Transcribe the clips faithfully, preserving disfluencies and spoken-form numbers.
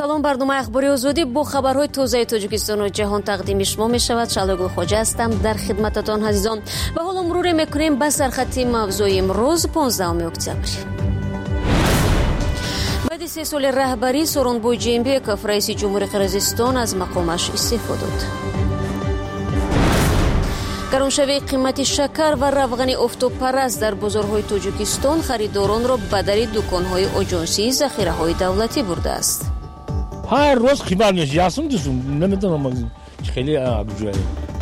салом, барномаи ахбори озодӣ бо хабарҳои тозаи Тоҷикистону ҷаҳон тақдими шумо мешавад. Шалогул хоҷа ҳастам дар хидмататон азизон. Ва ҳоло муруре мекунем ба сархати мавзӯи имрӯз понздаҳуми октябр. баъди се соли раҳбарӣ Сооронбой Ҷэймбеков раиси ҷумҳури Қирғизистон аз мақомаш истеъфо дод. гароншавии қимати шакар ва равғани офтобпараст дар бозорҳои Тоҷикистон харидоронро ба дари дуконҳои оҷонсии захираҳои давлатӣ бурдааст. ҳар рӯз қимат мешавад. Ясум дусум намедонам хеле абҷоя.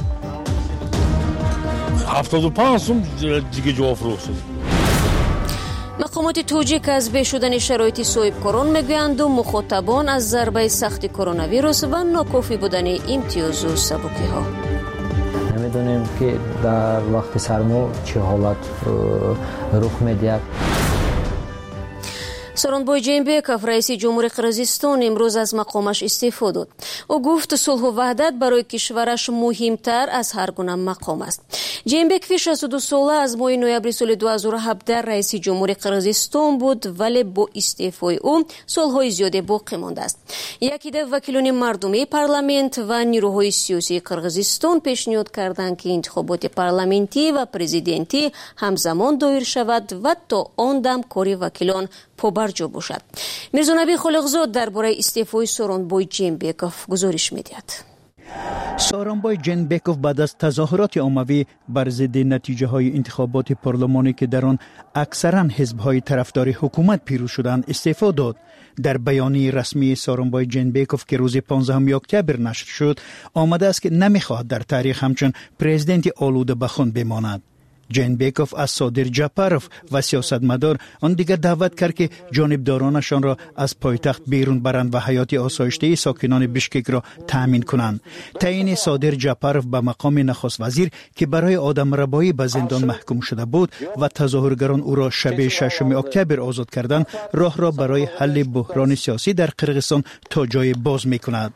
ҳафтоду панҷ сум дига ҷавоб фурӯхт. мақомоти тоҷик аз бешудани шароити соҳибкорон мегӯянду мухотабон аз зарбаи сахти коронавирус ва нокофӣ будани имтиёзу сабукиҳо. نمیدونیم که در وقت سرما چه حالت رخ می‌دهد. Сооронбой Ҷэймбеков раиси ҷумҳури Қирғизистон имрӯз аз мақомаш истеъфо дод. ӯ гуфт сулҳу ваҳдат барои кишвараш муҳимтар аз ҳар гуна мақом аст. Ҷэймбеков шасту ду сола аз моҳи ноябри соли ду ҳазору ҳабдаҳ раиси ҷумҳури Қирғизистон буд, вале бо истеъфои ӯ солҳои зиёде боқӣ мондааст. Якида вакилони мардумии парламент ва нирӯҳои сиёсии Қирғизистон пешниҳод карданд ки интихоботи парламентӣ ва президентӣ ҳамзамон доир шавад ва то он дам кори вакилон побарҷо бошад. Мирзонабӣ Холиқзод дар бораи истеъфои Сооронбой Ҷэймбеков гузориш медиҳад. Сооронбой Ҷэймбеков баъд аз тазоҳуроти оммавӣ бар зидди натиҷаҳои интихоботи парлумонӣ ки дар он аксаран ҳизбҳои тарафдори ҳукумат пирӯз шуданд истеъфо дод. дар баёнии расмии Сооронбой Ҷэймбеков ки рӯзи понздаҳуми октябр нашр шуд, омадааст ки намехоҳад дар таърих ҳамчун президенти олуда ба хун бимонад. Ҷэймбеков аз Содир Ҷапаров ва сиёсатмадор он дигар даъват кард ки ҷонибдоронашонро аз пойтахт берун баранд ва ҳаёти осоиштаи сокинони Бишкекро таъмин кунанд. таъини Содир Ҷапаров ба мақоми нахоствазир ки барои одамрабоӣ ба зиндон маҳкум шуда буд ва тазоҳургарон ӯро шаби шашуми октябр озод карданд, роҳро барои ҳалли буҳрони сиёсӣ дар Қирғизистон то ҷое боз мекунад.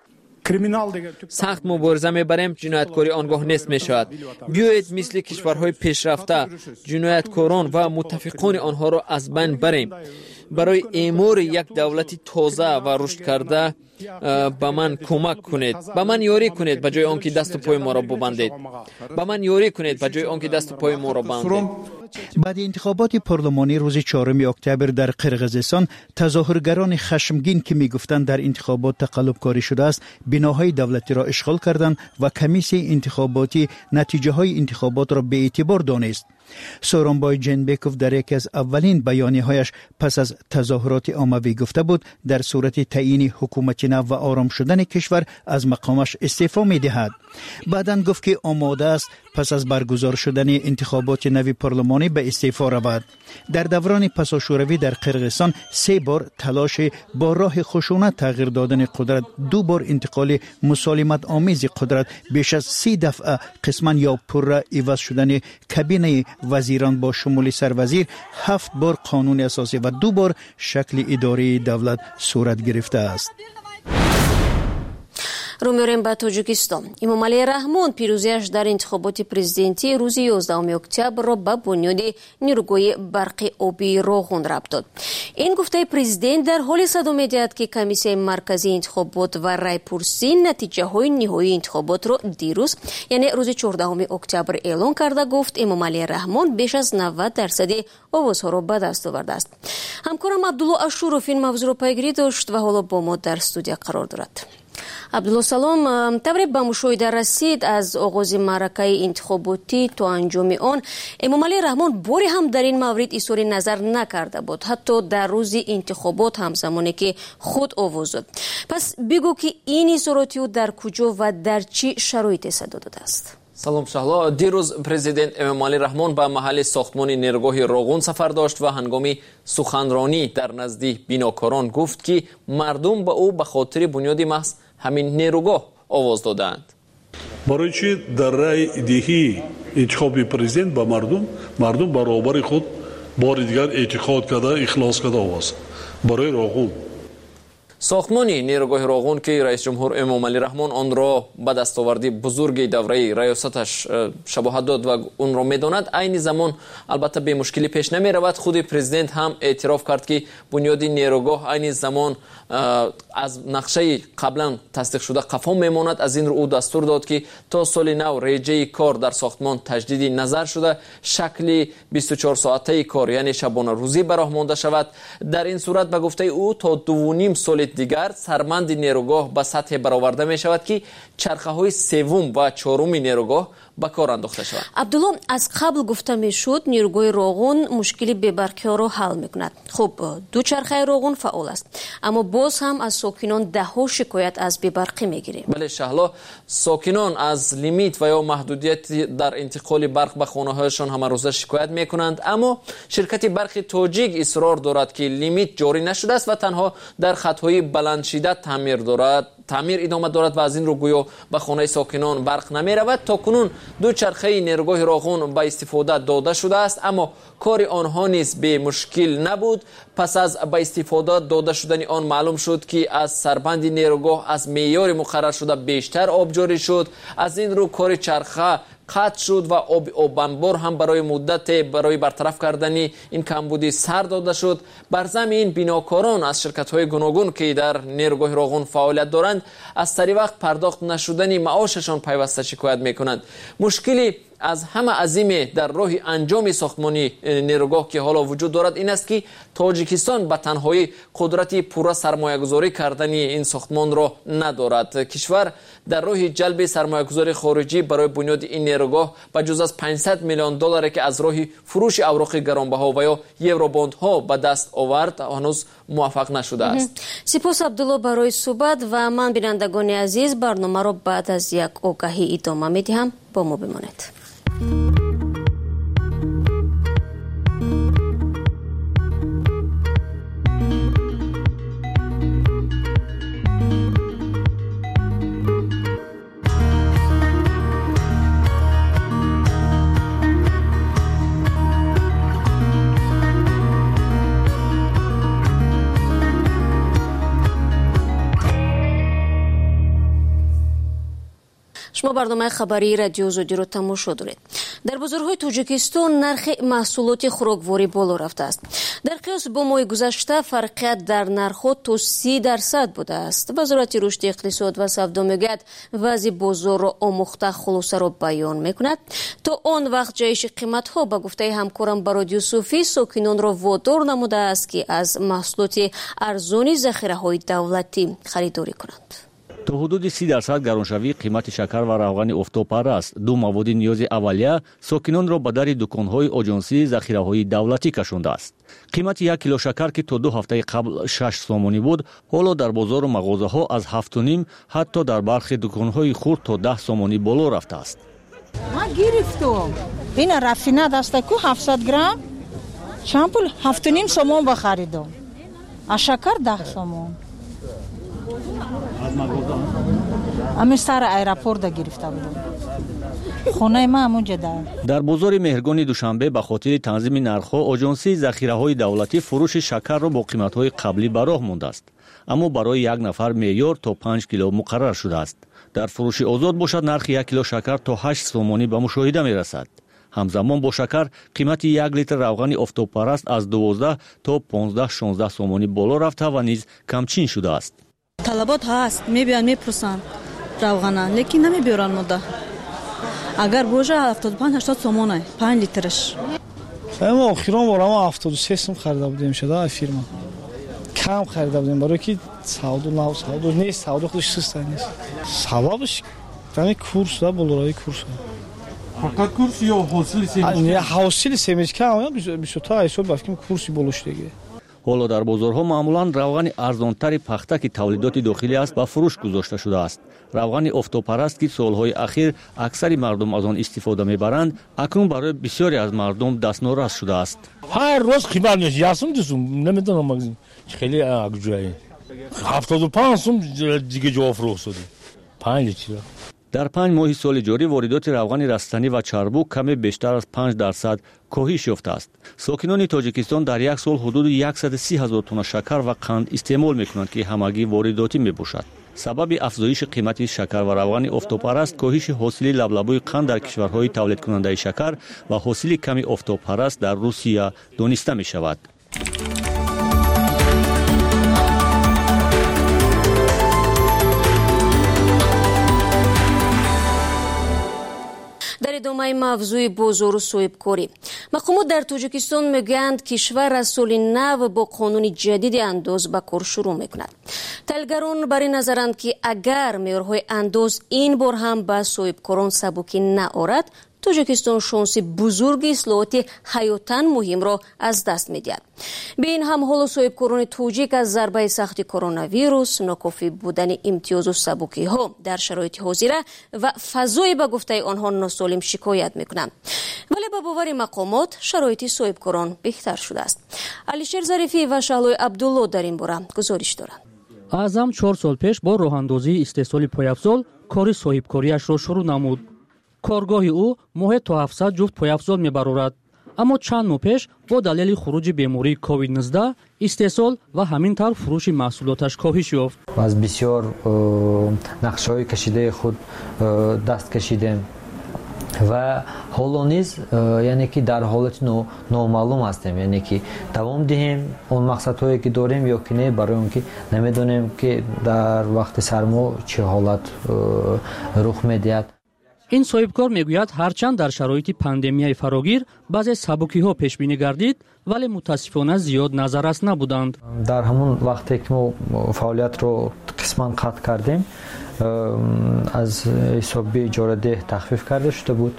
сахт мубориза мебарем, ҷинояткорӣ он гоҳ нест мешавад. биёед мисли кишварҳои пешрафта ҷинояткорон ва муттафиқони онҳоро аз байн барем. барои эъмори як давлати тоза ва рушд карда ба ман кӯмак кунед. ба ман ёрӣ кунед ба ҷои он ки дасту пои моро бубандед. ба ман ёрӣ кунед ба ҷои он ки дасту пои моро бандед. баъди интихоботи парлумонӣ рӯзи чоруми октябр дар Қирғизистон тазоҳургарони хашмгин ки мегуфтанд дар интихобот тақаллубкорӣ шудааст, биноҳои давлатиро ишғол карданд ва комиссияи интихоботӣ натиҷаҳои интихоботро беэътибор донист. Сооронбой Ҷэймбеков дар яке аз аввалин баёниҳояш пас аз тазоҳуроти оммавӣ гуфта буд, дар сурати таъини ҳукумати нав ва ором шудани кишвар аз мақомаш истеъфо медиҳад. баъдан гуфт ки омода аст пас аз баргузор шудани интихоботи нави парлумонӣ ба истеъфо равад. дар даврони пасошӯравӣ дар Қирғизистон се бор талоши бо роҳи хушунат тағйир додани қудрат, ду бор интиқоли мусолиматомези қудрат, беш аз си дафъа қисман ё пурра иваз шудани кабинаи вазирон бо шумули сарвазир, ҳафт бор қонуни асосӣ ва ду бор шакли идории давлат сурат гирифтааст. рӯ меорем ба Тоҷикистон. Эмомалӣ Раҳмон пирӯзиаш дар интихоботи президентӣ рӯзи ёздаҳуми октябрро ба бунёди нирӯгоҳи барқи обии Роғун рабт дод. ин гуфтаи президент дар ҳоли садо медиҳад ки комиссияи марказии интихобот ва райпурсӣ натиҷаҳои ниҳоии интихоботро дирӯз, яъне рӯзи чордаҳуми октябр эълон карда гуфт Эмомалӣ Раҳмон беш аз навад дарсади овозҳоро ба даст овардааст. ҳамкорам Абдулло Ашуров ин мавзӯъро пайгирӣ дошт ва ҳоло бо мо дар студия қарор дорад. Абдулло салом, тавре ба мушоҳида расид аз оғози маъракаи интихоботӣ то анҷоми он, Эмомалӣ Раҳмон бори ҳам дар ин маврид изҳори назар накарда буд, ҳатто дар рӯзи интихобот ҳам замоне ки худ овоз дод. Пас бигӯ ки ин изҳороти ӯ дар куҷо ва дар чӣ шароите садо додааст? салом шаҳло. дирӯз президент Эмомалӣ Раҳмон ба маҳалли сохтмони нерӯгоҳи Роғун сафар дошт ва ҳангоми суханронӣ дар назди бинокорон гуфт ки мардум ба ӯ ба хотири бунёди маҳз ҳамин нерӯгоҳ овоз доданд. барои чӣ дар раи диҳии интихоби президент ба мардум мардум баробари худ бори дигар эътиқод карда ихлос карда овоз барои Роғун. ساختمان نیروگاه راغون که رئیس جمهور امامعلی رحمان آن را به دستاوردی بزرگ دوره ریاستش شباهت داد و اون را میداند، عین زمان البته به مشکلی پیش نمی رود. خود پرزیدنت هم اعتراف کرد که بنیاد نیروگاه عین زمان از نقشه قبلا تصدیق شده قفا میماند. از این رو او دستور داد که تا سال نو رجه کار در ساختمان تجدید نظر شده، شکل بیست و چهار ساعته کار یعنی شبانه روزی به راه مانده شود. در این صورت به گفته او تا دو و نیم سال دیگر سرمند نیروگاه به سطح برآورده می شود که چرخه های سوم و چهارم نیروگاه به کار انداخته شود. عبدالله، از قبل گفته می شد نیروگاه راغون مشکل بی‌برقی ها را حل می کند. خب دو چرخه راغون فعال است، اما باز هم از ساکنان ده ها شکایت از بی‌برقی می گیریم. بله شهلا، ساکنان از لیمیت و یا محدودیت در انتقال برق به خانه هایشان همه روزه شکایت می کنند، اما شرکت برق تاجیک اصرار دارد که لیمیت جاری نشده است و تنها در خطهای بلند شدت تعمیر دارد تعمیر ادامه دارد و از این رو گویا به خانه ساکنان برق نمی رود. تا کنون دو چرخه نیروگاه راغون به استفاده داده شده است، اما کار آنها نیز به مشکل نبود. پس از به استفاده داده شدن آن معلوم شد که از سربند نیروگاه از معیار مقرر شده بیشتر آب جاری شد. از این رو کار چرخه قطع شد و آب آبنبار هم برای مدت برای برطرف کردن این کمبودی سر داده شد. بر زمین بناکاران از شرکت‌های گوناگون که در نیروگاه راغون فعالیت دارند از سری وقت پرداخت نشدن معاششان پیوسته شکایت می‌کنند. مشکلی از همه عظیم در راه انجام ساختمانی نیروگاه که حالا وجود دارد این است که تاجیکستان به تنهایی قدرت پورا سرمایه گذاری کردن این ساختمان را ندارد. کشور در راه جلب سرمایه گذاری خارجی برای بنیاد این نیروگاه به جز از پانصد میلیون دلار که از راه فروش اوراق گرانبها و یا یوروباند ها به دست آورد هنوز موفق نشده است. سپاس عبدالله برای صحبت و من بینندگان عزیز برنامه را بعد از یک آگهی ادامه میدهم. با ما بمانید. شما برنامه خبری رادیو آزادی را تماشا دارید. در بازارهای تاجیکستان نرخ محصولات خوراکواری بالا رفته است. در قیاس با ماه گذشته فرقیت در نرخ‌ها تا سی درصد بوده است. وزارت رشد اقتصاد و سودا میگوید وضع بازار را آموخته خلاصه را بیان میکند. تا آن وقت جایش قیمت‌ها به گفته همکارم برادیو صوفی ساکنان را وادار نموده است که از محصولات ارزانی ذخیره‌های دولتی خریداری کنند. تا حدود سی درصد گرانشوی قیمت شکر و روغن افتاپرست دو مواد نیاز اولیه ساکنان را به در دکان‌های آژانسی ذخیره‌های دولتی کشانده است. قیمت یک کیلو شکر که تا دو هفته قبل شش سومانی بود، حالا در بازار و مغازه‌ها از هفت و نیم حتی در برخی دکان‌های خرد تا ده سومانی بالا رفته است. ما گرفتم. این رافیناد است کو هفتصد گرم چند پول هفت و نیم سوم بخریدم. از شکر ده سوم. امی سر ایرپورت گرفته بودم. خونه ما همونجا در. در بازار مهرگان دوشنبه به خاطر تنظیم نرخ‌ها آژانسی ذخیره‌های دولتی فروش شکر را با قیمت‌های قبلی به راه مانده است. اما برای یک نفر معیار تا پنج کیلو مقرر شده است. در فروش آزاد باشد نرخ یک کیلو شکر تا هشت سومانی به مشاهده می‌رسد. همزمان با شکر قیمت یک لیتر روغن آفتابپرست از دوازده تا پانزده شانزده سومانی بالا رفته و نیز کمچین شده است. طلبات هست میبیان میپرسن روغن لیکن نمیبیارن مده. اگر بوجه هفتاد و پنج هشتاد سومانه پنج لیترش. ما آخران بارم هفتاد و سه سوم خریده بودیم شده فیرما. کم خریده بودیم برای که سعودو نه سعودو نیست سعودو خودش سست نیست. سببش همین کورس و بالایی کورس. فقط کورس یا حاصل سیمش؟ نه حاصل سیمش کم بیست تا ایسال بافتیم کورسی بالوش دیگه. حالا در بازارها معمولا روغن ارزانتر پخته که تولیدات داخلی است به فروش گذاشته شده است. روغن آفتابپرست که سالهای اخیر اکثر مردم از آن استفاده میبرند اکنون برای بسیاری از مردم دستنورس شده است. هر روز قیمت میشه یاسم دوستم نمیدونم خیلی اگجایی هفتاد و پنج سوم دیگه جواب فروخت شده پنج لیتر. дар панҷ моҳи соли ҷорӣ воридоти равғани растанӣ ва чарбук каме бештар аз панҷ дарсад коҳиш ёфтааст. Сокинони Тоҷикистон дар як сол ҳудуди яксад и си ҳазор тонна шакар ва қанд истеъмол мекунанд, ки ҳамагӣ воридотӣ мебошад. сабаби афзоиши қимати шакар ва равғани офтобпараст коҳиши ҳосили лаблабӯи қанд дар кишварҳои тавлидкунандаи шакар ва ҳосили ками офтобпараст дар Русия дониста мешавад. дар идомаи мавзӯи бозору соҳибкорӣ, мақомот дар Тоҷикистон мегӯянд кишвар аз соли нав бо қонуни ҷадиди андоз ба кор шурӯъ мекунад. таҳлилгарон бар ин назаранд, ки агар меъёрҳои андоз ин бор ҳам ба соҳибкорон сабукӣ наорад, Тоҷикистон шонси бузурги ислоҳоти ҳаётан муҳимро аз даст медиҳад. ба ин ҳам ҳоло соҳибкорони тоҷик аз зарбаи сахти коронавирус, нокофӣ будани имтиёзу сабукиҳо дар шароити ҳозира ва фазои ба гуфтаи онҳо носолим шикоят мекунанд. вале ба бовари мақомот шароити соҳибкорон беҳтар шудааст. Алишер Зарифӣ ва Шаҳлои Абдулло дар ин бора гузориш доранд. аъзам чор сол пеш бо роҳандозии истеҳсоли пойафзол кори соҳибкориашро шурӯъ намуд. коргоҳи ӯ моҳе то ҳафтсад ҷуфт пойафзол мебарорад. аммо чанд моҳ пеш бо далели хуруҷи бемории ковид нуздаҳ истеҳсол ва ҳамин тавр фурӯши маҳсулоташ коҳиш ёфт. аз бисёр нақшҳои кашидаи худ даст кашидем ва ҳоло низ яъне ки дар ҳолати номаълум ҳастем, яъне ки давом диҳем он мақсадҳое ки дорем ё ки не, барои он ки намедонем ки дар вақти сармо чӣ ҳолат рух медиҳад. ин соҳибкор мегӯяд, ҳарчанд дар шароити пандемияи фарогир баъзе сабукиҳо пешбинӣ гардид, вале мутаассифона зиёд назаррас набуданд. дар ҳамон вақте ки мо фаъолиятро қисман қатъ кардем, аз ҳисоби иҷорадеҳ тахфиф карда шуда буд.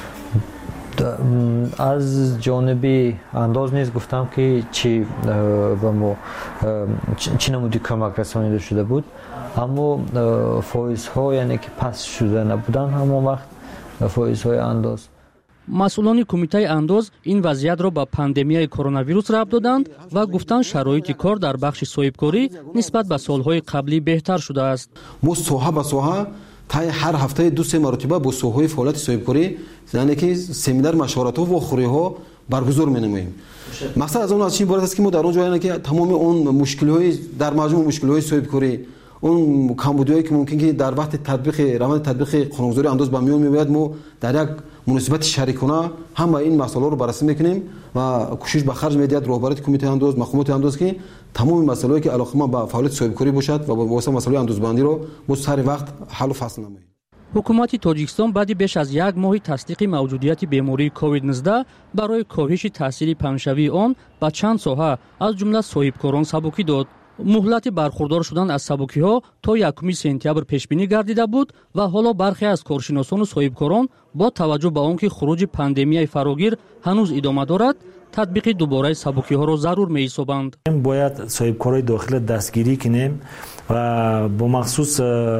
аз ҷониби андоз низ гуфтам ки чӣ ба мо чӣ намуди кӯмак расонида шуда буд, аммо фоизҳо яъне ки паст шуда набуданд ҳамон вақт фоизҳои андоз. масъулони кумитаи андоз ин вазъиятро ба пандемияи коронавирус рабт доданд ва гуфтанд шароити кор дар бахши соҳибкорӣ нисбат ба солҳои қаблӣ беҳтар шудааст. мо соҳа ба соҳа таи ҳар ҳафтаи ду се маротиба бо соҳаи фаъолияти соҳибкорӣ яъне ки семинар машворатҳо ва хӯриҳо баргузор менамоем. мақсад аз он аз чин иборат аст ки мо дар он ҷо яъне ки тамоми он мушкилиҳои дар маҷмӯъ мушкилиҳои соҳибкорӣ, он камбудиҳое ки мумкин ки дар вақти татбиқи раванди татбиқи қонунгузории андоз ба миён меояд, мо дар як муносибати шарикона ҳама ин масъалаҳоро баррасӣ мекунем ва кӯшиш ба харҷ медиҳад роҳбарияти кумитаи андоз, мақомоти андоз ки тамоми масъалаҳое ки алоқаманд ба фаъолияти соҳибкорӣ бошад ва бовосита масъалаҳои андозбандиро мо сари вақт ҳаллу фасл намоем. ҳукумати Тоҷикистон баъди беш аз як моҳи тасдиқи мавҷудияти бемории ковид нуздаҳ барои коҳиши таъсири паҳншавии он ба чанд соҳа аз ҷумла соҳибкорон сабукӣ дод. муҳлати бархурдор шудан аз сабукиҳо то якуми сентябр пешбинӣ гардида буд ва ҳоло бархе аз коршиносону соҳибкорон бо таваҷҷӯҳ ба он ки хуруҷи пандемияи фарогир ҳанӯз идома дорад, татбиқи дубораи сабукиҳоро зарур меҳисобанд. бояд соҳибкорои дохила дастгирӣ кунем ва бо махсус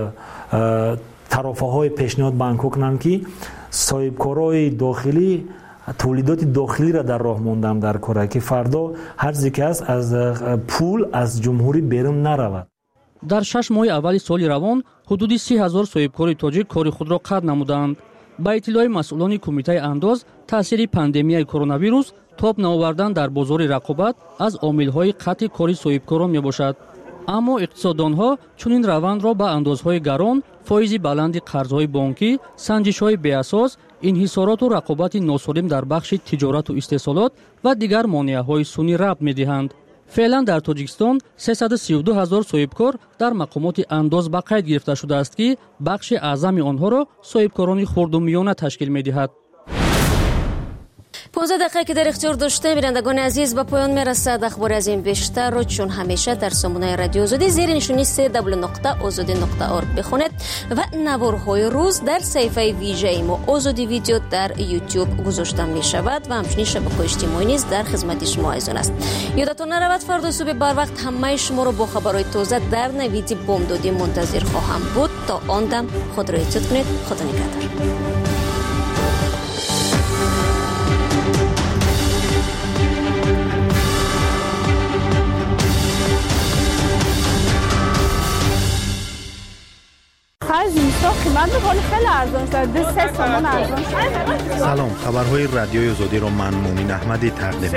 тарофаҳои пешниҳод ба анко кунанд ки соҳибкорои дохилӣ тавлидоти дохилиро дар роҳ мондам дар кора, ки фардо ҳар чизе ки аст аз пул аз ҷумҳурӣ берун наравад. дар шаш моҳи аввали соли равон ҳудуди си ҳазор соҳибкори тоҷик кори худро қатъ намуданд. ба иттилои масъулони кумитаи андоз, таъсири пандемияи коронавирус тоб наовардан дар бозори рақобат аз омилҳои қатъи кори соҳибкорон мебошад. аммо иқтисоддонҳо чунин равандро ба андозҳои гарон, фоизи баланди қарзҳои бонкӣ, санҷишҳои беасос, инҳисороту рақобати носолим дар бахши тиҷорату истеҳсолот ва дигар монеаҳои сунъӣ рабт медиҳанд. феълан дар Тоҷикистон сесаду сию ду ҳазор соҳибкор дар мақомоти андоз ба қайд гирифта шудааст, ки бахши аъзами онҳоро соҳибкорони хурдумиёна ташкил медиҳад. понздаҳ дақиқа ки дар ихтиёр доштем, бинандагони азиз, ба поён мерасад. ахбори аз ин бештарро чун ҳамеша дар сомонаи радиои озодӣ зери нишони се дабл ю нуқта озодӣ нуқта орг бихонед ва наворҳои рӯз дар саҳифаи вижаи мо Озодӣ видео дар YouTube гузошта мешавад ва ҳамчунин шабакаҳои иҷтимоӣ низ дар хизмати шумо айзон аст. ёдатон наравад, фардо субҳи барвақт ҳамаи шуморо бо хабарҳои тоза дар навиди бомдодӣ мунтазир хоҳам буд. то он дам худро эҳтиёт кунед. худо нигаҳдор. هوای زمستان قیمت ولی خیلی ارزان شد. دو سه تومان ارزان شد. سلام، خبرهای رادیوی آزادی رو من مومین احمدی تقدیم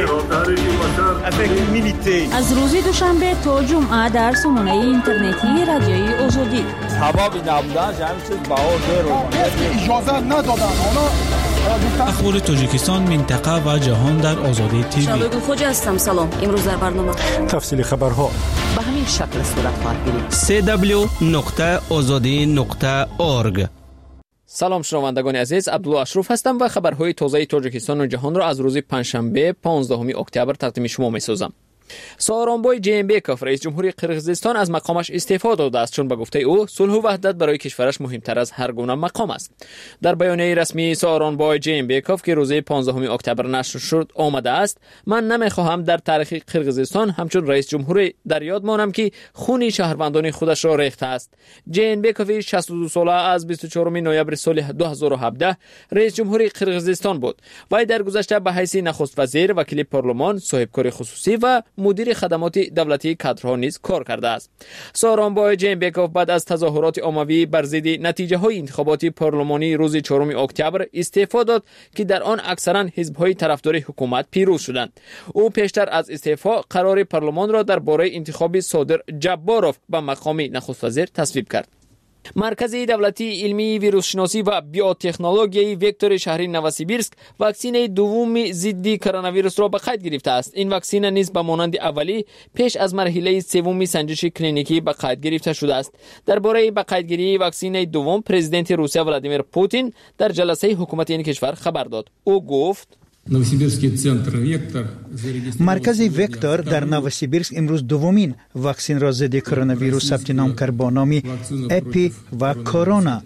می‌کنم. از روز دوشنبه تا جمعه در سامانه اینترنتی رادیوی آزادی. هوا بی نبودن همین چیز بهار رو اجازه ندادن. اخبار تاجیکستان، منطقه و جهان در آزادی تیوی. شادو خوج هستم. سلام. امروز در برنامه تفصیل خبرها به همین شکل صورت خواهد گرفت. سه دبلیو نقطه آزادی نقطه اورگ. سلام شنوندگان عزیز، عبدالله اشرف هستم و خبرهای تازه تاجیکستان و جهان را از روز پنجشنبه پانزدهم اکتبر تقدیم شما می‌سازم. سارانبای جینبکوف رئیس جمهوری قرقیزستان از مقامش استعفا داده است، چون به گفته او صلح و وحدت برای کشورش مهمتر از هر گونه مقام است. در بیانیه رسمی سارانبای جینبکوف که روز پانزدهم اکتبر نشر شد آمده است: من نمیخواهم در تاریخ قرقیزستان همچون رئیس جمهور در یاد مانم که خون شهروندان خودش را ریخته است. جینبکوف شصت و دو ساله از بیست و چهارم نوامبر سال دو هزار و هفده رئیس جمهوری قرقیزستان بود. وی در گذشته به حیث نخست وزیر، وکیل پارلمان، صاحبکار خصوصی و مدیر خدمات دولتی کادرها نیز کار کرده است. سارانبای جینبکوف بعد از تظاهرات عمومی بر ضد نتیجه های انتخابات پارلمانی روز چهارم اکتبر استعفا داد که در آن اکثرا حزب های طرفدار حکومت پیروز شدند. او پیشتر از استعفا قرار پارلمان را درباره انتخاب صادر جباروف به مقام نخست وزیر تصویب کرد. مرکز دولتی علمی ویروس شناسی و بیوتکنولوژی وکتور شهری نوسیبیرسک واکسن دوم ضد کرونا ویروس را به قید گرفته است. این واکسن نیز به مانند اولی پیش از مرحله سوم سنجش کلینیکی به قید گرفته شده است. درباره به قیدگیری واکسن دوم پرزیدنت روسیه ولادیمیر پوتین در جلسه حکومت این کشور خبر داد. او گفت: مرکز وکتور در نوسیبیرسک امروز دومین واکسن را ضد کرونا ویروس ثبت نام کرد با نام اپی و کرونا.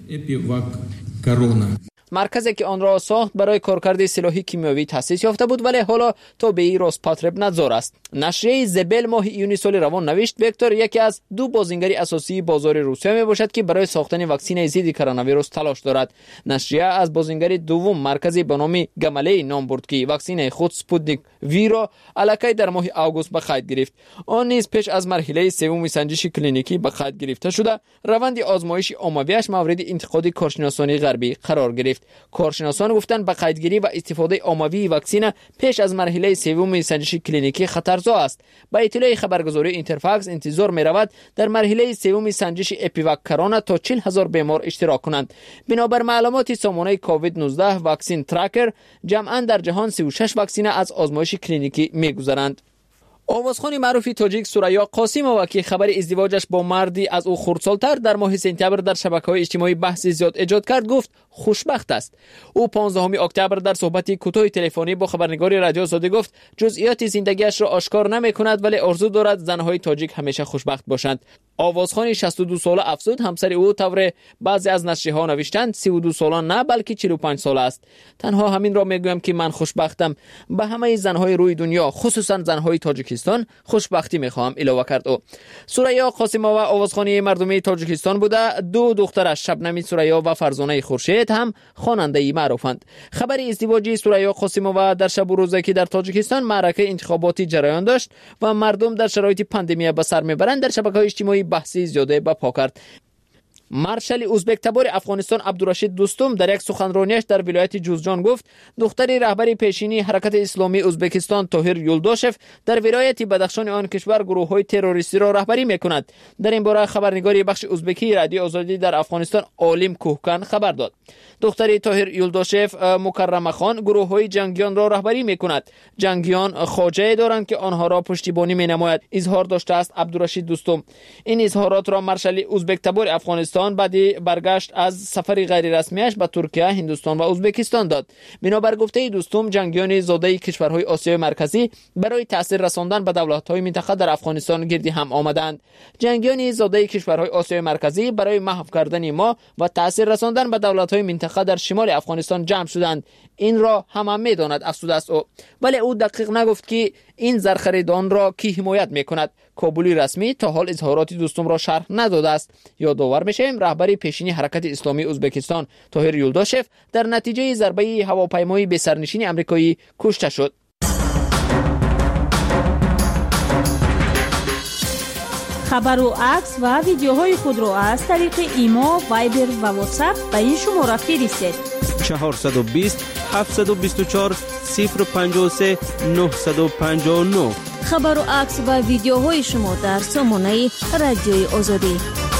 مرکزی که آن را ساخت برای کارکرد سلاح کیمیاوی تأسیس یافته بود، ولی حالا تابع روسپاترب نظار است. نشریه زبل ماه یونی سال روان نوشت وکتور یکی از دو بازیگر اساسی بازار روسیه می باشد که برای ساختن واکسن ضد کرونا ویروس تلاش دارد. نشریه از بازیگر دوم مرکزی به نام گمالی نام برد که واکسن خود سپوتنیک وی را الکی در ماه آگوست به قید گرفت. آن نیز پیش از مرحله سوم سنجش کلینیکی به قید گرفته شده. روند آزمایش عمومیش مورد انتقاد کارشناسان غربی قرار گرفت. کارشناسان گفتند به قیدگیری و استفاده عمومی واکسن پیش از مرحله سوم سنجش کلینیکی خطرزا است. با اطلاع خبرگزاری اینترفاکس انتظار می رود در مرحله سوم سنجش اپیوک کرونا تا چهل هزار بیمار اشتراک کنند. بنابر معلومات سامانه کووید نوزده واکسین تراکر جمعاً در جهان سی و شش واکسن از آزمایش کلینیکی می گذرند. آوازخوان معروف تاجیک سوریا قاسیمووا که خبر ازدواجش با مردی از او خردسال‌تر در ماه سپتامبر در شبکه‌های اجتماعی بحث زیاد ایجاد کرد گفت خوشبخت است. او پانزدهم اکتبر در صحبتی کوتاه تلفنی با خبرنگار رادیو آزادی گفت جزئیات زندگیش را آشکار نمی‌کند ولی آرزو دارد زن‌های تاجیک همیشه خوشبخت باشند. آوازخوان شصت و دو ساله افزود همسر او طور بعضی از نشریه‌ها نوشتند سی و دو ساله نه بلکه چهل و پنج ساله است. تنها همین را میگویم که من خوشبختم. به همه زن‌های روی دنیا خصوصا زن‌های تاجیکستان خوشبختی می‌خواهم اضافه کرد او. سوریا قاسیمووا آوازخوانی مردمی تاجیکستان بوده. دو دخترش شبنمی سوریا و فرزانه خورشید هم خواننده معروفند. خبر ازدواج سوریا قاسیمووا در شب و روزی که در تاجیکستان معرکه انتخاباتی جریان داشت و مردم در شرایط پاندمی به سر میبرند در شبکه‌های اجتماعی بحثی زیاده برپا کرد. مارشال ازبک تبار افغانستان عبدالرشید دوستم در یک سخنرانیش در ولایت جوزجان گفت دختر رهبر پیشینی حرکت اسلامی ازبکستان طاهر یولداشف در ولایت بدخشان آن کشور گروه‌های تروریستی را رهبری می‌کند. در این باره خبرنگار بخش ازبکی رادیو آزادی در افغانستان عالم کوهکن خبر داد. دختر طاهر یولداشف مکرمه خان گروه‌های جنگیان را رهبری می‌کند. جنگیان خواجه دارند که آنها را پشتیبانی می‌نماید، اظهار داشته است عبدالرشید دوستم. این اظهارات را مارشال ازبک تبار افغانستان بعد برگشت از سفر غیر رسمیش به ترکیه، هندوستان و ازبکستان داد. بنابر گفته دوستم جنگیان زاده کشورهای آسیای مرکزی برای تاثیر رساندن به دولت‌های منطقه در افغانستان گردی هم آمدند. جنگیان زاده کشورهای آسیای مرکزی برای محو کردن ما و تاثیر رساندن به دولت‌های منطقه در شمال افغانستان جمع شدند. این را همه می‌داند افسوده است او. ولی او دقیق نگفت که این زرخریدان را کی حمایت می‌کند. کابلی رسمی تا حال اظهارات دوستم را شرح نداده است. یادآور می‌شویم رهبر پیشینی حرکت اسلامی ازبکستان طاهر یولداشف در نتیجه ضربه هواپیمای به سرنشین آمریکایی کشته شد. خبر و عکس و ویدیوهای خود را از طریق ایما، وایبر و واتساپ به این شماره فرستید. چهارصد و بیست هفتصد و بیست و چهار صفر پنجاه و سه نهصد و پنجاه و نه. خبر و عکس و ویدیوهای شما در سامانه رادیوی آزادی.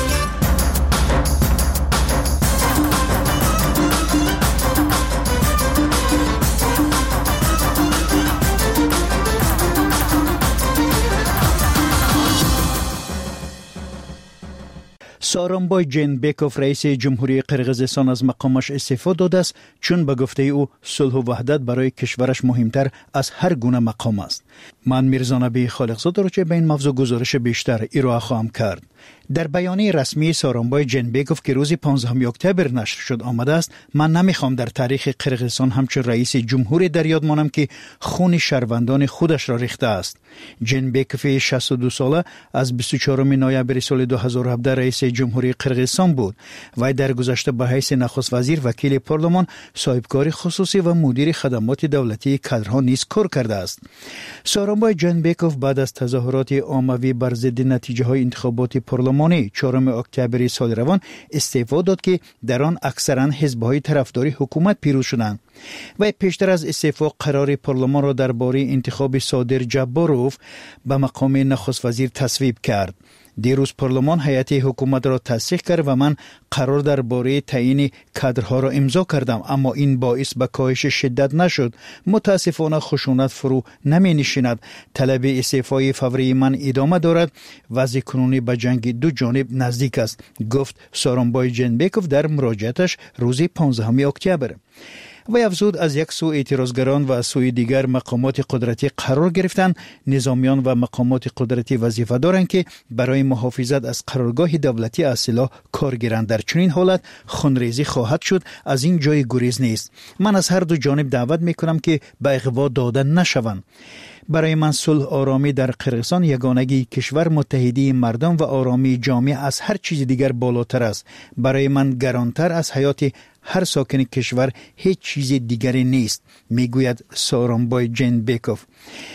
سارانبای جینبکوف رئیس جمهوری قرقیزستان از مقامش استعفا داده است چون به گفته او صلح و وحدت برای کشورش مهمتر از هر گونه مقام است. من میرزا نبی خالقزاده را چه به این موضوع گزارش بیشتر ارائه خواهم کرد. در بیانیه رسمی سارانبای جینبکوف که روز پانزدهم اکتبر نشر شد آمده است: من نمیخوام در تاریخ قرقیزستان همچون رئیس جمهوری در یاد مانم که خون شهروندان خودش را ریخته است. جینبکوف شصت و دو ساله از بیست و چهارم نوامبر سال دو هزار و هفده رئیس جمهوری قرقیزستان بود. وی در گذشته به حیث نخست وزیر، وکیل پارلمان، صاحبکار خصوصی و مدیر خدمات دولتی کادرها نیز کار کرده است. سارانبای جینبکوف بعد از تظاهرات عمومی بر ضد نتیجه های انتخابات پارلمانی چهارم اکتبر سال روان استعفا داد که در آن اکثرا حزب‌های طرفداری حکومت پیروز شدند. و پیشتر از استعفا قرار پارلمان را درباره انتخاب صادر جباروف به مقام نخست وزیر تصویب کرد. دیروز پارلمان هیئت حکومت را تصدیق کرد و من قرار درباره تعیین کادرها را امضا کردم، اما این باعث به کاهش شدت نشد. متاسفانه خشونت فرو نمی نشیند. طلب استعفای فوری من ادامه دارد. وضع کنونی به جنگ دو جانب نزدیک است، گفت سارانبای جینبکوف در مراجعتش روز پانزدهم اکتبر. و افزود از یک سو اعتراضگران و از سوی دیگر مقامات قدرتی قرار گرفتند. نظامیان و مقامات قدرتی وظیفه دارند که برای محافظت از قرارگاه دولتی از سلاح کار گیرند. در چنین حالت خونریزی خواهد شد، از این جای گریز نیست. من از هر دو جانب دعوت میکنم که به اغوا داده نشوند. برای من صلح آرامی در قرقیزستان یگانگی کشور، متحدی مردم و آرامی جامعه از هر چیز دیگر بالاتر است. برای من گرانتر از حیات هر ساکن کشور هیچ چیز دیگری نیست، میگوید سارانبای جینبکوف.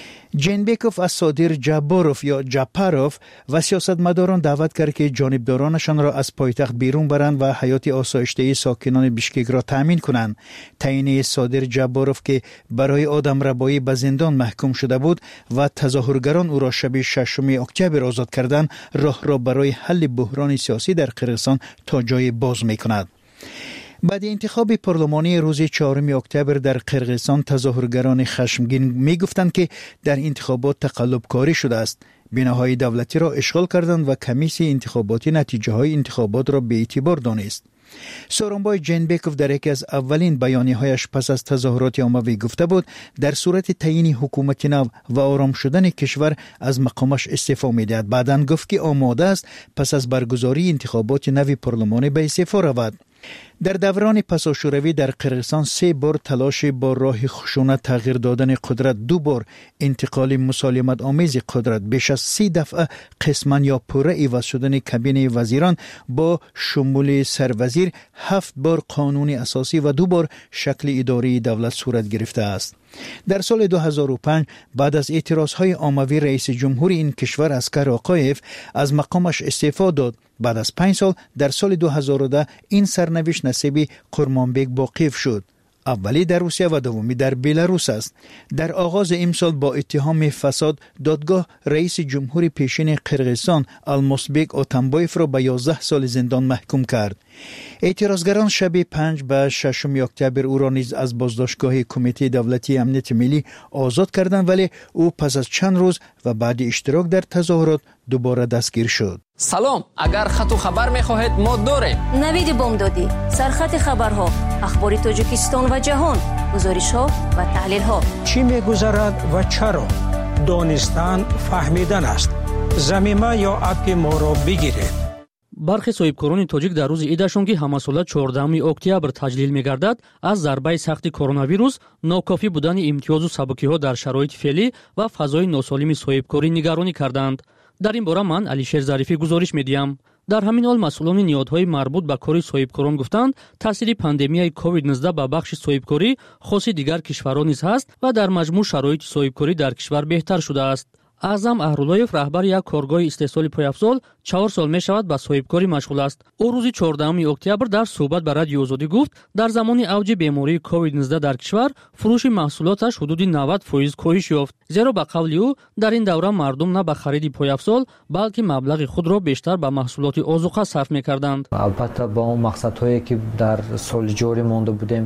جینبکوف از صادر جباروف یا جپاروف و سیاستمداران دعوت کرد که جانبدارانشان را از پایتخت بیرون برند و حیات آسایشته ساکنان بیشکک را تأمین کنند. تعیین صادر جباروف که برای آدم ربایی به زندان محکوم شده بود و تظاهرگران او را شب ششم اکتبر آزاد کردند، راه را برای حل بحران سیاسی در قرقیزستان تا جای باز میکند. بعد انتخاب پارلمانی روز چهارم اکتبر در قرقیزستان تظاهرگران خشمگین میگفتند که در انتخابات تقلب کاری شده است. بناهای دولتی را اشغال کردند و کمیسیون انتخاباتی نتیجه های انتخابات را بی‌اعتبار دانست. سارانبای جینبکوف در یکی از اولین بیانیه‌هایش پس از تظاهرات عمومی گفته بود در صورت تعیین حکومت نو و آرام شدن کشور از مقامش استعفا می‌دهد. بعداً گفت که آماده است پس از برگزاری انتخابات نو پارلمانی به استعفا رود. در دوران پساشوروی در قرقیزستان سه بار تلاش با راه خشونت تغییر دادن قدرت، دو بار انتقال مسالمت آمیز قدرت، بیش از سی دفعه قسماً یا پوره عوض شدن کابینه وزیران با شمول سروزیر، هفت بار قانون اساسی و دو بار شکل اداری دولت صورت گرفته است. در سال دو هزار و پنج بعد از اعتراضهای عمومی رئیس جمهور این کشور اسکر آقایف از مقامش استعفا داد. بعد از پنج سال در سال دو هزار و ده این سرنوشت نصیب قرمانبک باقیف شد. اولی در روسیه و دومی در بلاروس است. در آغاز امسال با اتهام فساد دادگاه رئیس جمهور پیشین قرقیزستان المازبک اتنبایف را به یازده سال زندان محکوم کرد. اعتراضگران شب پنج به ششم اکتبر او را نیز از بازداشتگاه کمیته دولتی امنیت ملی آزاد کردند، ولی او پس از چند روز و بعد اشتراک در تظاهرات دوباره دستگیر شد. سلام، اگر خط و خبر می‌خواهید ما داریم. نوید بامدادی، سرخط خبرها، اخبار تاجیکستان و جهان، گزارش‌ها و تحلیل‌ها. چی می‌گذرد و چرا؟ دانستن فهمیدن است. زمینه یا اپ ما را بگیرید. برخی صاحبکاران تاجیک در روز عیدشان که همساله چهاردهم اکتبر تجلیل می‌گردد، از ضربه سخت کرونا ویروس، ناکافی بودن امتیاز و سبکی‌ها در شرایط فعلی و فضای ناسالم صاحبکاری نگرانی کردند. در این باره من علیشیر ظریفی گزارش می‌دهم. در همین حال مسئولان نیازهای مربوط به کار صاحبکاران گفتند تاثیر پاندمیای کووید نوزده به بخش صاحبکاری خاصی دیگر کشورها نیز هست و در مجموع شرایط صاحبکاری در کشور بهتر شده است. аъзам аҳруллоев раҳбари як коргоҳи истеҳсоли пойафзол чаҳор сол мешавад ба соҳибкорӣ машғул аст. ӯ рӯзи чордаҳуми октябр дар суҳбат ба радиои Озодӣ гуфт, дар замони авҷи бемории ковид нуздаҳ дар кишвар фурӯши маҳсулоташ ҳудуди навад фоиз коҳиш ёфт. зеро ба қавли ӯ дар ин давра мардум на ба хариди пойафзол, балки маблағи худро бештар ба маҳсулоти озуқа сарф мекарданд. албатта ба он мақсадҳое ки дар соли ҷорӣ монда будем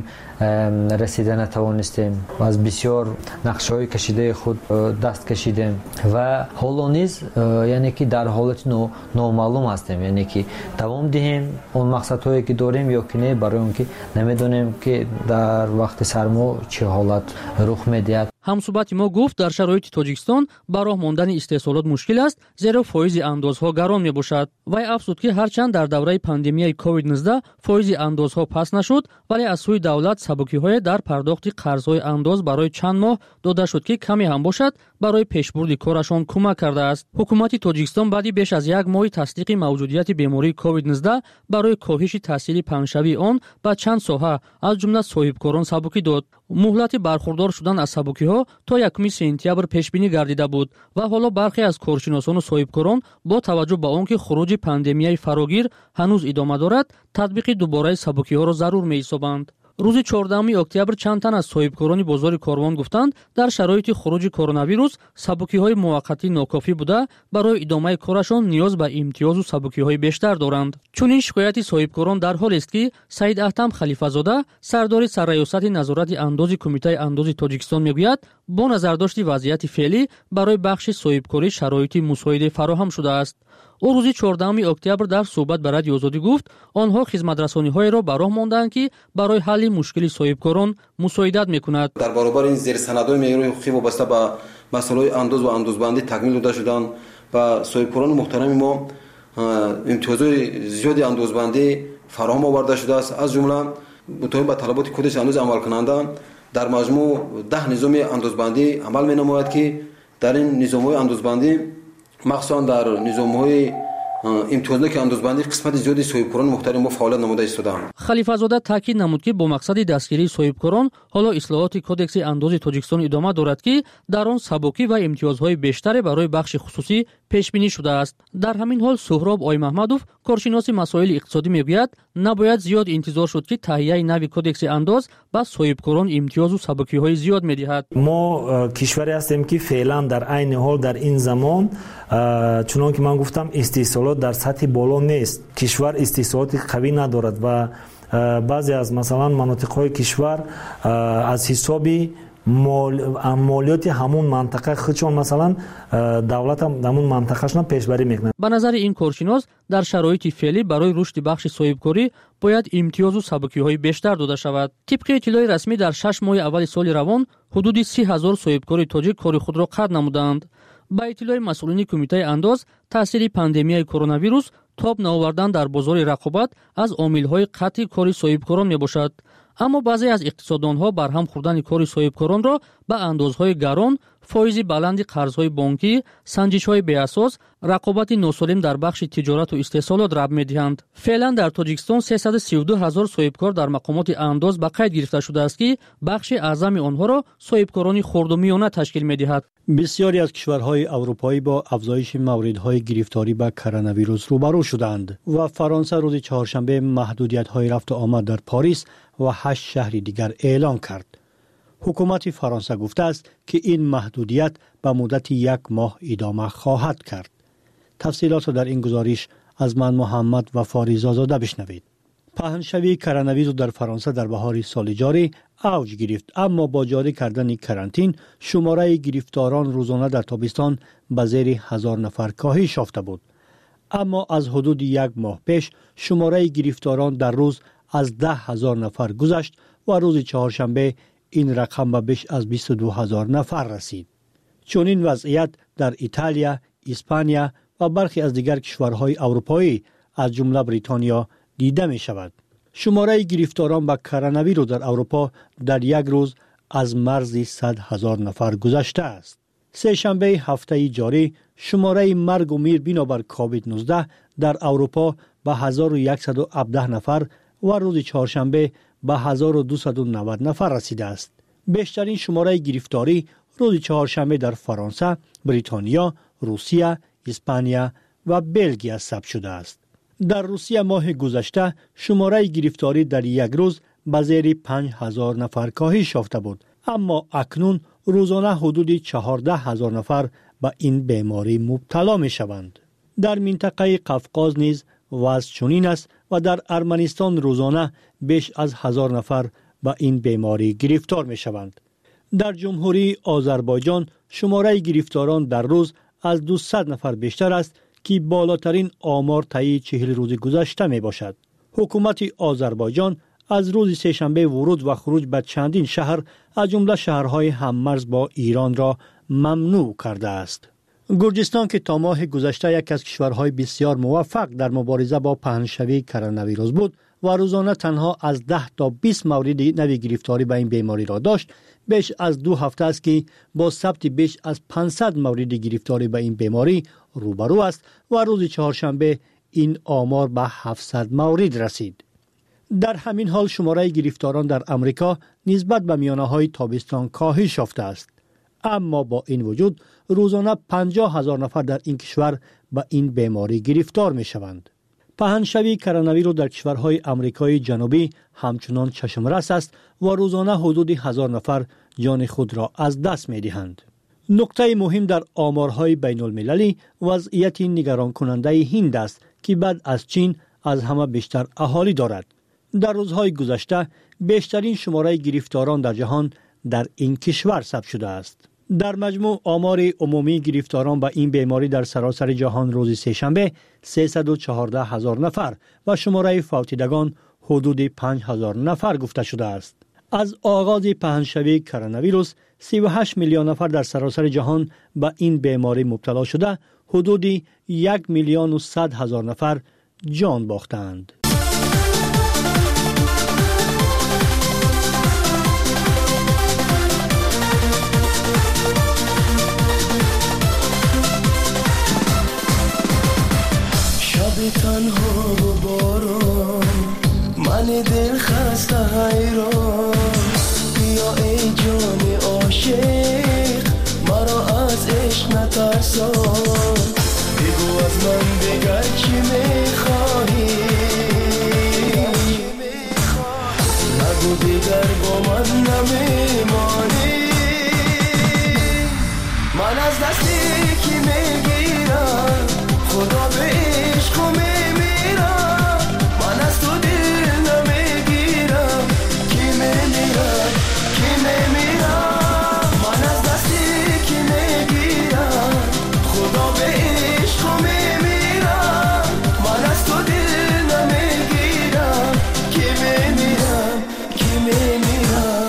расида натавонистем. аз бисёр нақшаҳои кашидаи худ даст кашидем ва ҳоло низ яъне ки дар ҳолати номаълум ҳастем, яъне ки давом диҳем он мақсадҳое ки дорем ё ки не, барои он ки намедонем ки дар вақти сармо чӣ ҳолат рух медиҳад. ҳамсуҳбати мо гуфт, дар шароити Тоҷикистон ба роҳ мондани истеҳсолот мушкил аст, зеро фоизи андозҳо гарон мебошад. Вай афзуд ки ҳарчанд дар давраи пандемияи ковид нуздаҳ фоизи андозҳо паст нашуд, вале аз сӯи давлат сабукиҳое дар пардохти қарзҳои андоз барои чанд моҳ дода шуд, ки каме ҳам бошад барои пешбурди корашон кӯмак кардааст. ҳукумати Тоҷикистон баъди беш аз як моҳи тасдиқи мавҷудияти бемории ковид нуздаҳ барои коҳиши таъсири паҳншавии он ба чанд соҳа аз ҷумла соҳибкорон сабукӣ дод. муҳлати бархурдор шудан аз сабукиҳо то якуми сентябр пешбинӣ гардида буд ва ҳоло бархе аз коршиносону соҳибкорон бо таваҷҷӯҳ ба он ки хуруҷи пандемияи фарогир ҳанӯз идома дорад, татбиқи дубораи сабукиҳоро зарур меҳисобанд. рӯзи чордаҳуми октябр чанд тан аз соҳибкорони бозори Корвон гуфтанд, дар шароити хуруҷи коронавирус сабукиҳои муваққатӣ нокофӣ буда, барои идомаи корашон ниёз ба имтиёзу сабукиҳои бештар доранд. чунин шикояти соҳибкорон дар ҳолест ки Саид Аҳтам Халифазода, сардори сарраёсати назорати андози Кумитаи андози Тоҷикистон мегӯяд, бо назардошти вазъияти феълӣ барои бахши соҳибкорӣ шароити мусоидӣ фароҳам шудааст. ӯ рӯзи чордаҳуми октябр дар суҳбат ба радиои Озодӣ гуфт, онҳо хизматрасониҳоеро ба роҳ мондаанд, ки барои ҳалли мушкили соҳибкорон мусоидат мекунад. дар баробари ин зерсанадҳои меъёрии ҳуқуқӣ вобаста ба масъалаҳои андоз ва андозбандӣ такмил дода шуданд ва соҳибкорони муҳтарами мо имтиёзҳои зиёди андозбандӣ фароҳам оварда шудааст. аз ҷумла мутобиқ ба талаботи кодекси андози амалкунанда дар маҷмӯъ даҳ низоми андозбандӣ амал менамояд, ки дар ин низомҳои андозбандӣ махсусан дар низомҳои имтиёзноки андозбандӣ қисмати зиёди соҳибкорони муҳтарими мо фаъолият намуда истодаанд. Халифазода таъкид намуд, ки бо мақсади дастгирии соҳибкорон ҳоло ислоҳоти кодекси андози Тоҷикистон идома дорад, ки дар он сабукӣ ва имтиёзҳои бештаре барои бахши хусусӣ пешбинӣ шудааст. дар ҳамин ҳол Суҳроб Оймаҳмадов, коршиноси масоили иқтисодӣ мегӯяд, набояд зиёд интизор шуд, ки таҳияи нави кодекси андоз ба соҳибкорон имтиёзу сабукиҳои зиёд медиҳад. мо кишваре ҳастем, ки феълан дар айни ҳол дар ин замон, чунон ки ман гуфтам, истеҳсолот дар сатҳи боло нест. кишвар истеҳсолоти қавӣ надорад ва баъзе аз масалан манотиқҳои кишвар аз ҳисоби молиёти ҳамун мантақа худшон масалан давлат ҳамун мантақашон пешбарӣ мекунад. ба назари ин коршинос, дар шароити феълӣ барои рушди бахши соҳибкорӣ бояд имтиёзу сабукиҳои бештар дода шавад. тибқи иттилои расмӣ дар шаш моҳи аввали соли равон ҳудуди си ҳазор соҳибкори тоҷик кори худро қатъ намуданд. ба иттилои масъулини Кумитаи андоз, таъсири пандемияи коронавирус тоб наовардан дар бозори рақобат аз омилҳои қатъи кори соҳибкорон мебошад. аммо баъзе аз иқтисоддонҳо барҳам хӯрдани кори соҳибкоронро ба андозҳои гарон, фоизи баланди қарзҳои бонкӣ, санҷишҳои беасос, рақобати носолим дар бахши тиҷорату истеҳсолот раб медиҳанд. феълан дар Тоҷикистон сесаду сию ду ҳазор соҳибкор дар мақомоти андоз ба қайд гирифта шудааст, ки бахши аъзами онҳоро соҳибкорони хурдумиёна ташкил медиҳад. бисёре аз кишварҳои аврупоӣ бо афзоиши мавридҳои гирифторӣ ба коронавирус рӯбарӯ шуданд ва Фаронса рӯзи чаҳоршанбе маҳдудиятҳои рафту омад дар Порис ва ҳашт шаҳри дигар эълон кард. ҳукумати Фаронса гуфтааст, ки ин маҳдудият ба муддати як моҳ идома хоҳад кард. тафсилотро дар ин гузориш аз ман Муҳаммад Вафоризозода бишнавед. паҳншавии коронавирус дар Фаронса дар баҳори соли ҷорӣ авҷ гирифт, аммо бо ҷорӣ кардани карантин шумораи гирифторон рӯзона дар тобистон ба зери ҳазор нафар коҳиш ёфта буд. аммо аз ҳудуди як моҳ пеш шумораи гирифторон дар рӯз аз даҳ ҳазор нафар гузашт ва рӯзи чаҳоршанбе ин рақам ба беш аз бисту ду ҳазор нафар расид. чунин вазъият дар Италия, Испания ва бархе аз дигар кишварҳои аврупоӣ аз ҷумла Бритониё дида мешавад. шумораи гирифторон ба коронавирус дар Аврупо дар як рӯз аз марзи сад ҳазор нафар гузаштааст. сешанбеи ҳафтаи ҷорӣ шумораи маргу мир бинобар ковид нуздаҳ дар Аврупо ба ҳазору яксаду абдаҳ нафар ва рӯзи чаҳоршанбе ба ҳазору дусаду навад нафар расидааст. бештарин шумораи гирифторӣ روز چهارشنبه در فرانسه، بریتانیا، روسیه، اسپانیا و بلژیک ثبت شده است. در روسیه ماه گذشته شماره گرفتاری در یک روز به زیر پنج هزار نفر کاهش یافته بود، اما اکنون روزانه حدود چهارده هزار نفر به این بیماری مبتلا می شوند. در منطقه قفقاز نیز وضع چنین است و در ارمنستان روزانه بیش از هزار نفر به این بیماری گرفتار می شوند. در جمهوری آذربایجان شماره گرفتاران در روز از دویست نفر بیشتر است که بالاترین آمار طی چهل روز گذشته می باشد. حکومت آذربایجان از روز سه‌شنبه ورود و خروج به چندین شهر از جمله شهرهای هممرز با ایران را ممنوع کرده است. گرجستان که تا ماه گذشته یک از کشورهای بسیار موفق در مبارزه با پهنشوی کرونا ویروس بود و روزانه تنها از ده تا بیست مورد نوی گرفتاری به این بیماری را داشت، بیش از دو هفته است که با ثبت بیش از پانصد مورد گرفتاری به این بیماری روبرو است و روز چهارشنبه این آمار به هفتصد مورد رسید. در همین حال شماره گرفتاران در امریکا نسبت به میانه‌های تابستان کاهش یافته است، اما با این وجود روزانه پنجاه هزار نفر در این کشور به این بیماری گرفتار می شوند. پهنشوی کرونا ویروس در کشورهای آمریکای جنوبی همچنان چشمرس است و روزانه حدود هزار نفر جان خود را از دست می دهند. نکته مهم در آمارهای بین المللی وضعیت نگران کننده هند است که بعد از چین از همه بیشتر اهالی دارد. در روزهای گذشته بیشترین شماره گرفتاران در جهان در این کشور ثبت شده است. در مجموع آمار عمومی گرفتاران به این بیماری در سراسر جهان روز سه‌شنبه سیصد و چهارده هزار نفر و شماره فوتیدگان حدود پنج هزار نفر گفته شده است. از آغاز پهنشوی کرونا ویروس سی و هشت میلیون نفر در سراسر جهان به این بیماری مبتلا شده، حدود یک میلیون و صد هزار نفر جان باختند. تنها و باران من دل خسته حیران، بیا ای جان عاشق مرا از عشق نترسان، بگو از من دیگر چی میخواهی، نگو دیگر با من نمیمانی، من از دستی کی میگیرم خدا به عشق میمیرم، من از تو دل نمیگیرم کی میمیرم کی میمیرم، من از دستی کی میگیرم خدا به عشق میمیرم، من از تو دل نمیگیرم کی میمیرم کی میمیرم.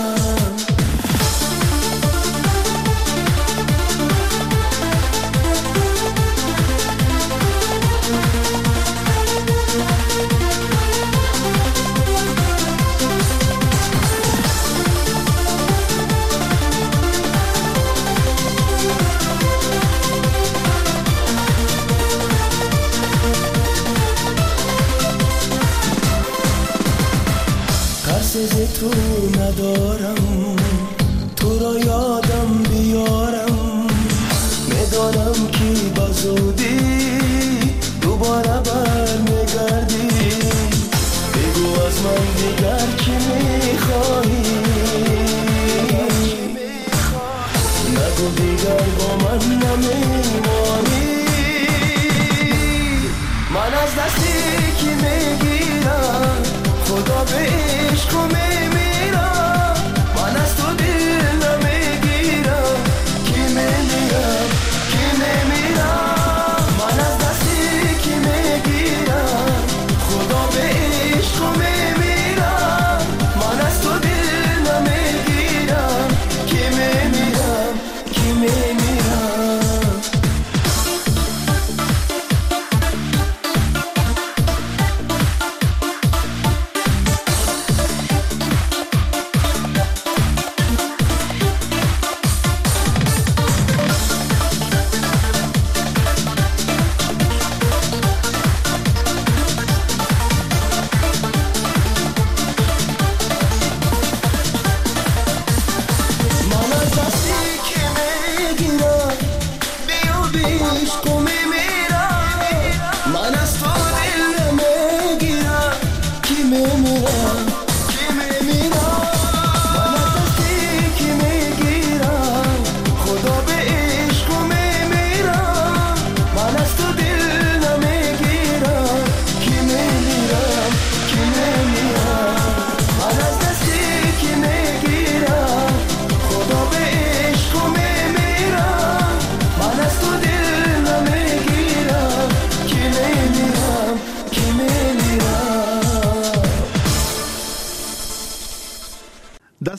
ترس تو ندارم، تو را یادم بیارم، میدانم که بزودی دوباره بر میگردی، بگو از من دیگر چی میخواهی، نگو دیگر با من نمیمانی، من از دستی کی میگیرم خدا به عشق میمیرم، من از تو دل نمیگیرم کی میمیرم کی میمیرم، من از دستی کی میگیرم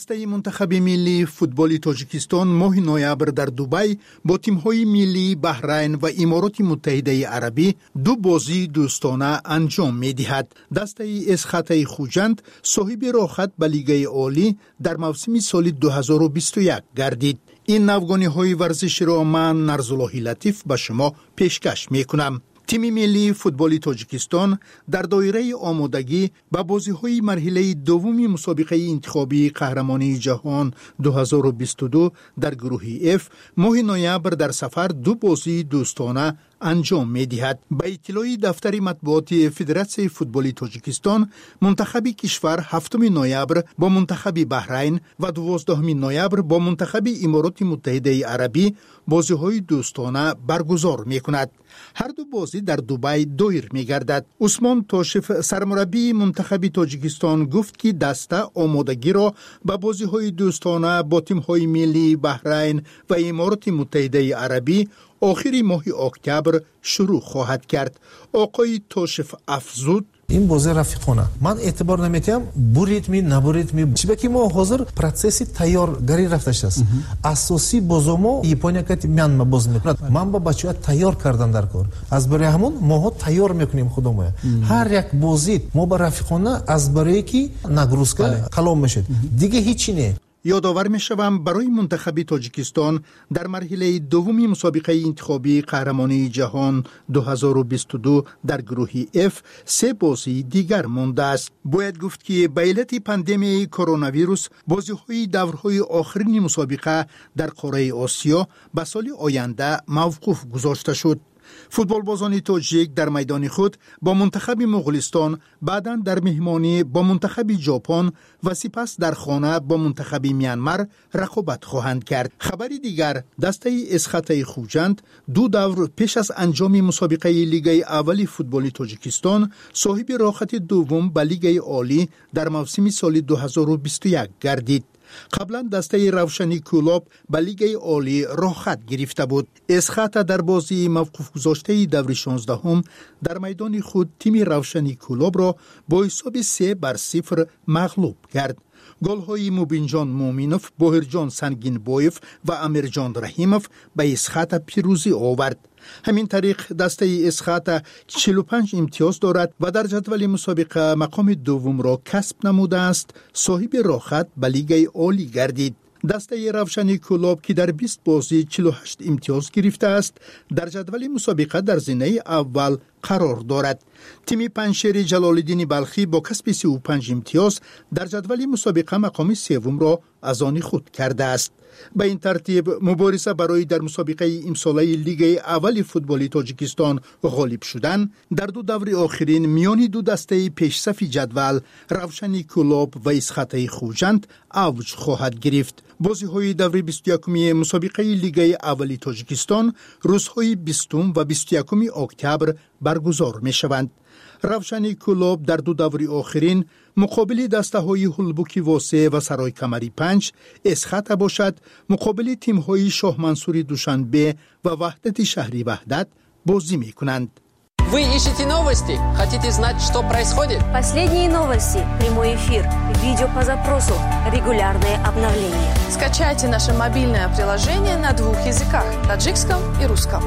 دسته منتخب ملی فوتبال تاجیکستان ماه نوامبر در دبی با تیم‌های ملی بحرین و امارات متحده عربی دو بازی دوستانه انجام می‌دهد. دسته اسخط خوجند صاحب راحت به لیگ عالی در موسم سال دو هزار و بیست و یک گردید. این نوگانی‌های ورزشی را من نرزالله لطیف به شما پیشکش می‌کنم. تیم ملی فوتبال تاجیکستان در دایره آمادگی به بازی‌های مرحله دوم مسابقه انتخابی قهرمانی جهان دو هزار و بیست و دو در گروه اف ماه نوامبر در سفر دو بازی دوستانه انجام می‌دهد. به اطلاع دفتر مطبوعات فدراسیون فوتبال تاجیکستان، منتخب کشور هفتم نوامبر با منتخب بحرین و دوازدهم نوامبر با منتخب امارات متحده عربی بازی‌های دوستانه برگزار می‌کند. هر دو بازی در دبی دایر می‌گردد. عثمان تاشف سرمربی منتخب تاجیکستان گفت که دسته آمادگی را به بازی‌های دوستانه با تیم‌های ملی بحرین و امارات متحده عربی آخر ماه اکتبر شروع خواهد کرد. آقای تاشف افزود این بازی رفیقانه من اعتبار نمیتیم برید می نبرید می چیزی که ما حاضر پروسسی تیارگاری رفتش است. اساسی بازمو یپونیا که میان ما باز میکنه من با بچه‌ها تیار کردن در کار از برای همون ما تیار میکنیم خودمون. هر یک بازی ما با رفیقانه از برای کی نگروسکا کلام میشه دیگه هیچی نه. یادآور می‌شوم برای منتخب تاجیکستان در مرحله دومی مسابقه انتخابی قهرمانی جهان دو هزار و بیست و دو در گروه اف سه بازی دیگر مانده است. باید گفت که به علت پاندمی کرونا ویروس بازی‌های دورهای آخرین مسابقه در قاره آسیا به سال آینده موقوف گذاشته شد. فوتبال بازان تاجیک در میدان خود با منتخب مغولستان، بعداً در مهمانی با منتخب ژاپن و سپس در خانه با منتخب میانمار رقابت خواهند کرد. خبری دیگر، دسته اسخط خوجند دو دور پیش از انجام مسابقه لیگ اول فوتبال تاجیکستان صاحب راحت دوم به لیگ عالی در موسم سال دو هزار و بیست و یک گردید. قبلا دسته روشنی کلوب به لیگ عالی راحت گرفته بود. اسخط در بازی موقوف گذاشته دور شانزدهم در میدان خود تیم روشنی کلوب را با حساب سه بر صفر مغلوب کرد. گل‌های مبینجان مومینوف، بوهرجان سنگینبویف و امیرجان رحیموف به اسخط پیروزی آورد. همین طریق دسته اسخط چهل و پنج امتیاز دارد و در جدول مسابقه مقام دوم را کسب نموده است. صاحب راحت به لیگ عالی گردید. دسته روشنی کلوب که در بیست بازی چهل و هشت امتیاز گرفته است در جدول مسابقه در زینه اول قرار دارد. تیم پنشیر جلال‌الدین بلخی با کسب سی و پنج امتیاز در جدول مسابقه مقام سوم را از آن خود کرده است. به این ترتیب مبارزه برای در مسابقه امساله لیگ اول فوتبال تاجیکستان غالب شدن در دو دور آخرین میان دو دسته پیشصف جدول روشنی کلوب و اسخط خوجند اوج خواهد گرفت. بازی‌های دور بیست و یکم مسابقه لیگ اول تاجیکستان روزهای بیستم و بیست و یکم اکتبر برگزار می‌شوند. روشنی کلوب در دو دور آخرین مقابل دسته های هلبوکی واسه و سرای کمری پنج اسخط باشد مقابل تیم های شاه منصوری دوشنبه و وحدت شهری وحدت بازی می کنند. Вы ищете новости? Хотите знать, что происходит? Последние новости, прямой эфир, видео по запросу, регулярные обновления. Скачайте наше мобильное приложение на двух языках – таджикском и русском.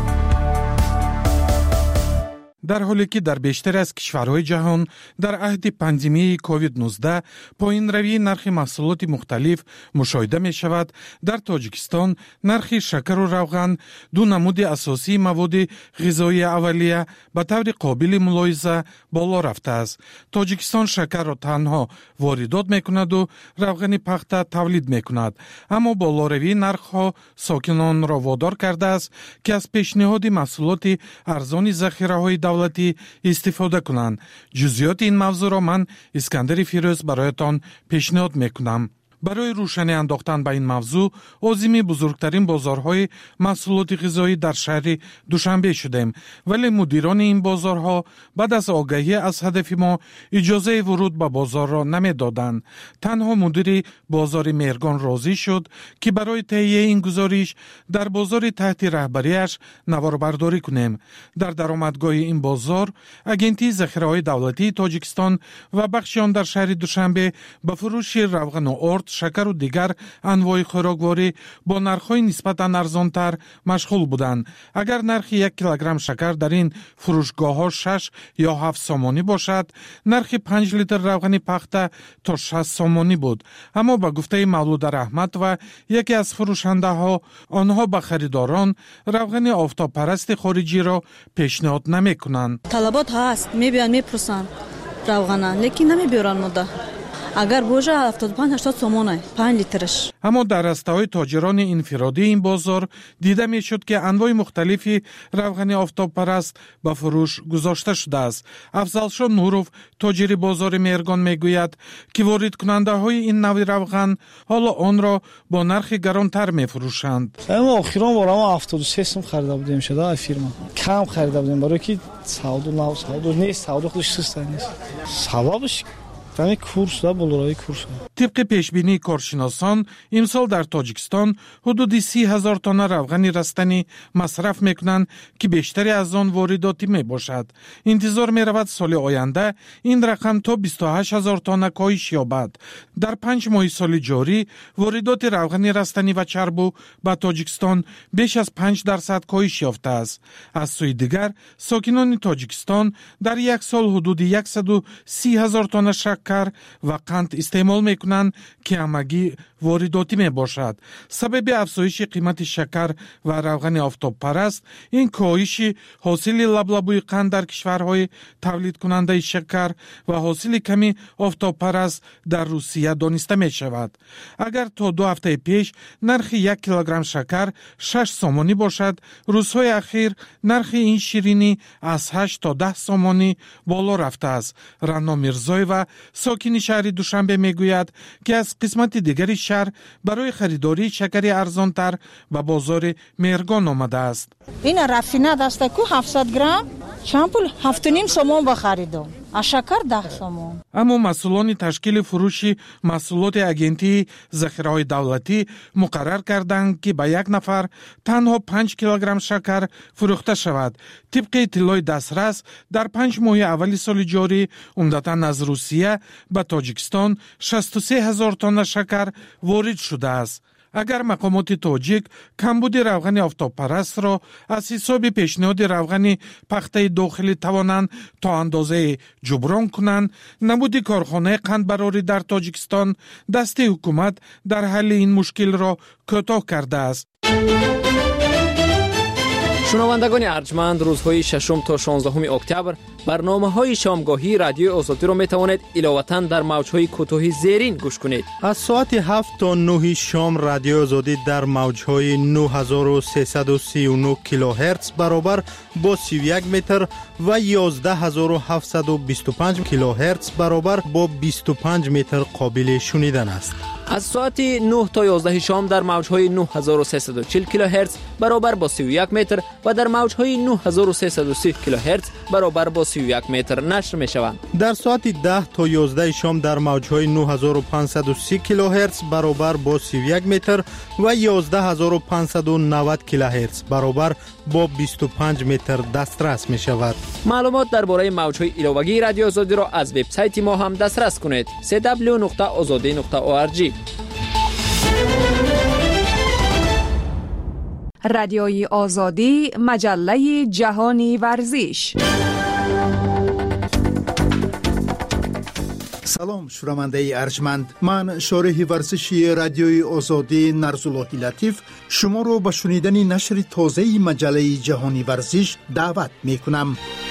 در حالی که در بیشتر از کشورهای جهان در عهد پاندمی کووید نوزده پایین روی نرخ محصولات مختلف مشاهده می شود، در تاجیکستان نرخ شکر و روغن دو نمود اساسی مواد غذایی اولیه به طور قابل ملاحظه بالا رفته است. تاجیکستان شکر را تنها واردات می کند و روغن پخته تولید می کند، اما بالاروی نرخ ها ساکنان را وادار کرده است که از پیشنهاد محصولات ارزان ذخیره های دولتی استفاده کنند. جزئیات این موضوع را من اسکندر فیروز برایتان پیشنهاد میکنم. برای روشنی انداختن به این موضوع عازم بزرگترین بازارهای محصولات غذایی در شهر دوشنبه شدیم، ولی مدیران این بازارها بعد از آگاهی از هدف ما اجازه ورود به بازار را نمیدادند. تنها مدیر بازار مهرگان راضی شد که برای تهیه این گزارش در بازار تحت رهبریش نواربرداری کنیم. در درآمدگاه این بازار اگنتی ذخیره‌های دولتی تاجیکستان و بخشی آن در شهر دوشنبه به فروش روغن و ارد шакару дигар анвои хӯрокворӣ бо нархҳои нисбатан арзонтар машғул буданд. Агар нархи як килограмм шакар дар ин фурӯшгоҳҳо шаш ё ҳафт сомонӣ бошад, нархи панҷ литр равғани пахта то шаст сомонӣ буд. Аммо ба гуфтаи Мавлуда Раҳматова, яке аз фурӯшандаҳо, онҳо ба харидорон равғани офтобпарасти хориҷиро пешниҳод намекунанд. Талабот ҳаст, мебиён мепурсанд равғана, лекин намебиёранд мода. Агар божа ҳафтод панҷ ҳаштод сомона панҷ литраш. Аммо дар растаҳои тоҷирони инфиродии ин бозор дида мешуд, ки анвои мухталифи равғани офтобпараст ба фурӯш гузошта шудааст. Афзалшон Нуров, тоҷири бозори Мергон, мегӯяд, ки воридкунандаҳои ин нави равған ҳоло онро бо нархи гаронтар мефурӯшанд. Ама охирон бора ма ҳафтоду се сум харида будем шуда ай фирма. Кам харида будем, барои ки савду нав савду нест, савду худаш систа нест. Сабабш тами курс да болораи курс. Тибқи пешбинии коршиносон, имсол дар Тоҷикистон ҳудуди си ҳазор тонна равғани растанӣ масраф мекунанд, ки бештари аз он воридотӣ мебошад. Интизор меравад соли оянда ин рақам то бисту ҳашт ҳазор тонна коҳиш ёбад. Дар панҷ моҳи соли ҷорӣ воридоти равғани растанӣ ва чарбу ба Тоҷикистон беш аз панҷ дарсад коҳиш ёфтааст. Аз сӯи дигар, сокинони Тоҷикистон дар як сол ҳудуди яксаду си ҳазор тонна шакар ва қанд истеъмол мекунанд, ки ҳамагӣ воридотӣ мебошад. Сабаби афзоиши қимати шакар ва равғани офтобпараст ин коҳиши ҳосили лаблабӯи қанд дар кишварҳои тавлидкунандаи шакар ва ҳосили ками офтобпараст дар Русия дониста мешавад. Агар то ду ҳафтаи пеш нархи як килограмм шакар шаш сомонӣ бошад, рӯзҳои ахир нархи ин ширинӣ аз ҳашт то даҳ сомонӣ боло рафтааст. Раъно Мирзоева, сокини шаҳри Душанбе, мегӯяд, ки аз қисмати дигари шаҳр барои харидории шакари арзонтар ба бозори Мергон омадааст. ин рафинат аст ку ҳафтсад грамм чанд пул ҳафту ним сомон ба харидом. А шакар даҳ сомон. Аммо масъулони ташкили фурӯши маҳсулоти агентии захираҳои давлатӣ муқаррар карданд, ки ба як нафар танҳо панҷ килограмм шакар фурӯхта шавад. Тибқи иттилои дастрас, дар панҷ моҳи аввали соли ҷорӣ умдатан аз Русия ба Тоҷикистон шасту се ҳазор тонна шакар ворид шудааст. Агар мақомоти тоҷик камбуди равғани офтобпарастро аз ҳисоби пешниҳоди равғани пахтаи дохилӣ тавонанд то андозае ҷуброн кунанд, набуди корхонаи қандбарорӣ дар Тоҷикистон дасти ҳукумат дар ҳалли ин мушкилро кӯтоҳ кардааст. шунавандагони арҷманд, рӯзҳои шашум то шонздаҳуми октябр барномаҳои шомгоҳии радиои Озодиро метавонед иловатан дар мавҷҳои кӯтоҳи зерин гӯш кунед. аз соати ҳафт то нӯҳи шом радиои Озодӣ дар мавҷҳои нӯҳ ҳазору сесаду сию нӯҳ килоҳерц баробар бо сию як метр ва ёздаҳ ҳазору ҳафтсаду бисту панҷ килоҳерц баробар бо бисту панҷ метр қобили шунидан аст. аз соати нӯҳ то ёздаҳи шом дар мавҷҳои нӯҳ ҳазору сесаду чил килоҳерц баробар бо сию як метр ва дар мавҷҳои нӯҳ ҳазору сесаду си килоҳерц баробар бо сию як метр нашр мешаванд. дар соати даҳ то ёздаҳи шом дар мавҷҳои нӯҳ ҳазору панҷсаду си килоҳерц баробар бо сию як метр ва ёздаҳ ҳазору панҷсаду навад килоҳерц баробар бо бисту панҷ метр дастрас мешавад. маълумот дар бораи мавҷҳои иловагии радиои Озодиро аз вебсайти мо ҳам дастрас кунед: си дабл ю нуқта озодӣ нуқта о ар ҷи. رادیوی آزادی مجله جهانی ورزش. салом шунавандаи арҷманд, ман шориҳи варзиши радиои озодӣ Нарзуллоҳи Латиф шуморо ба шунидани нашри тозаи маҷаллаи ҷаҳони варзиш даъват мекунам.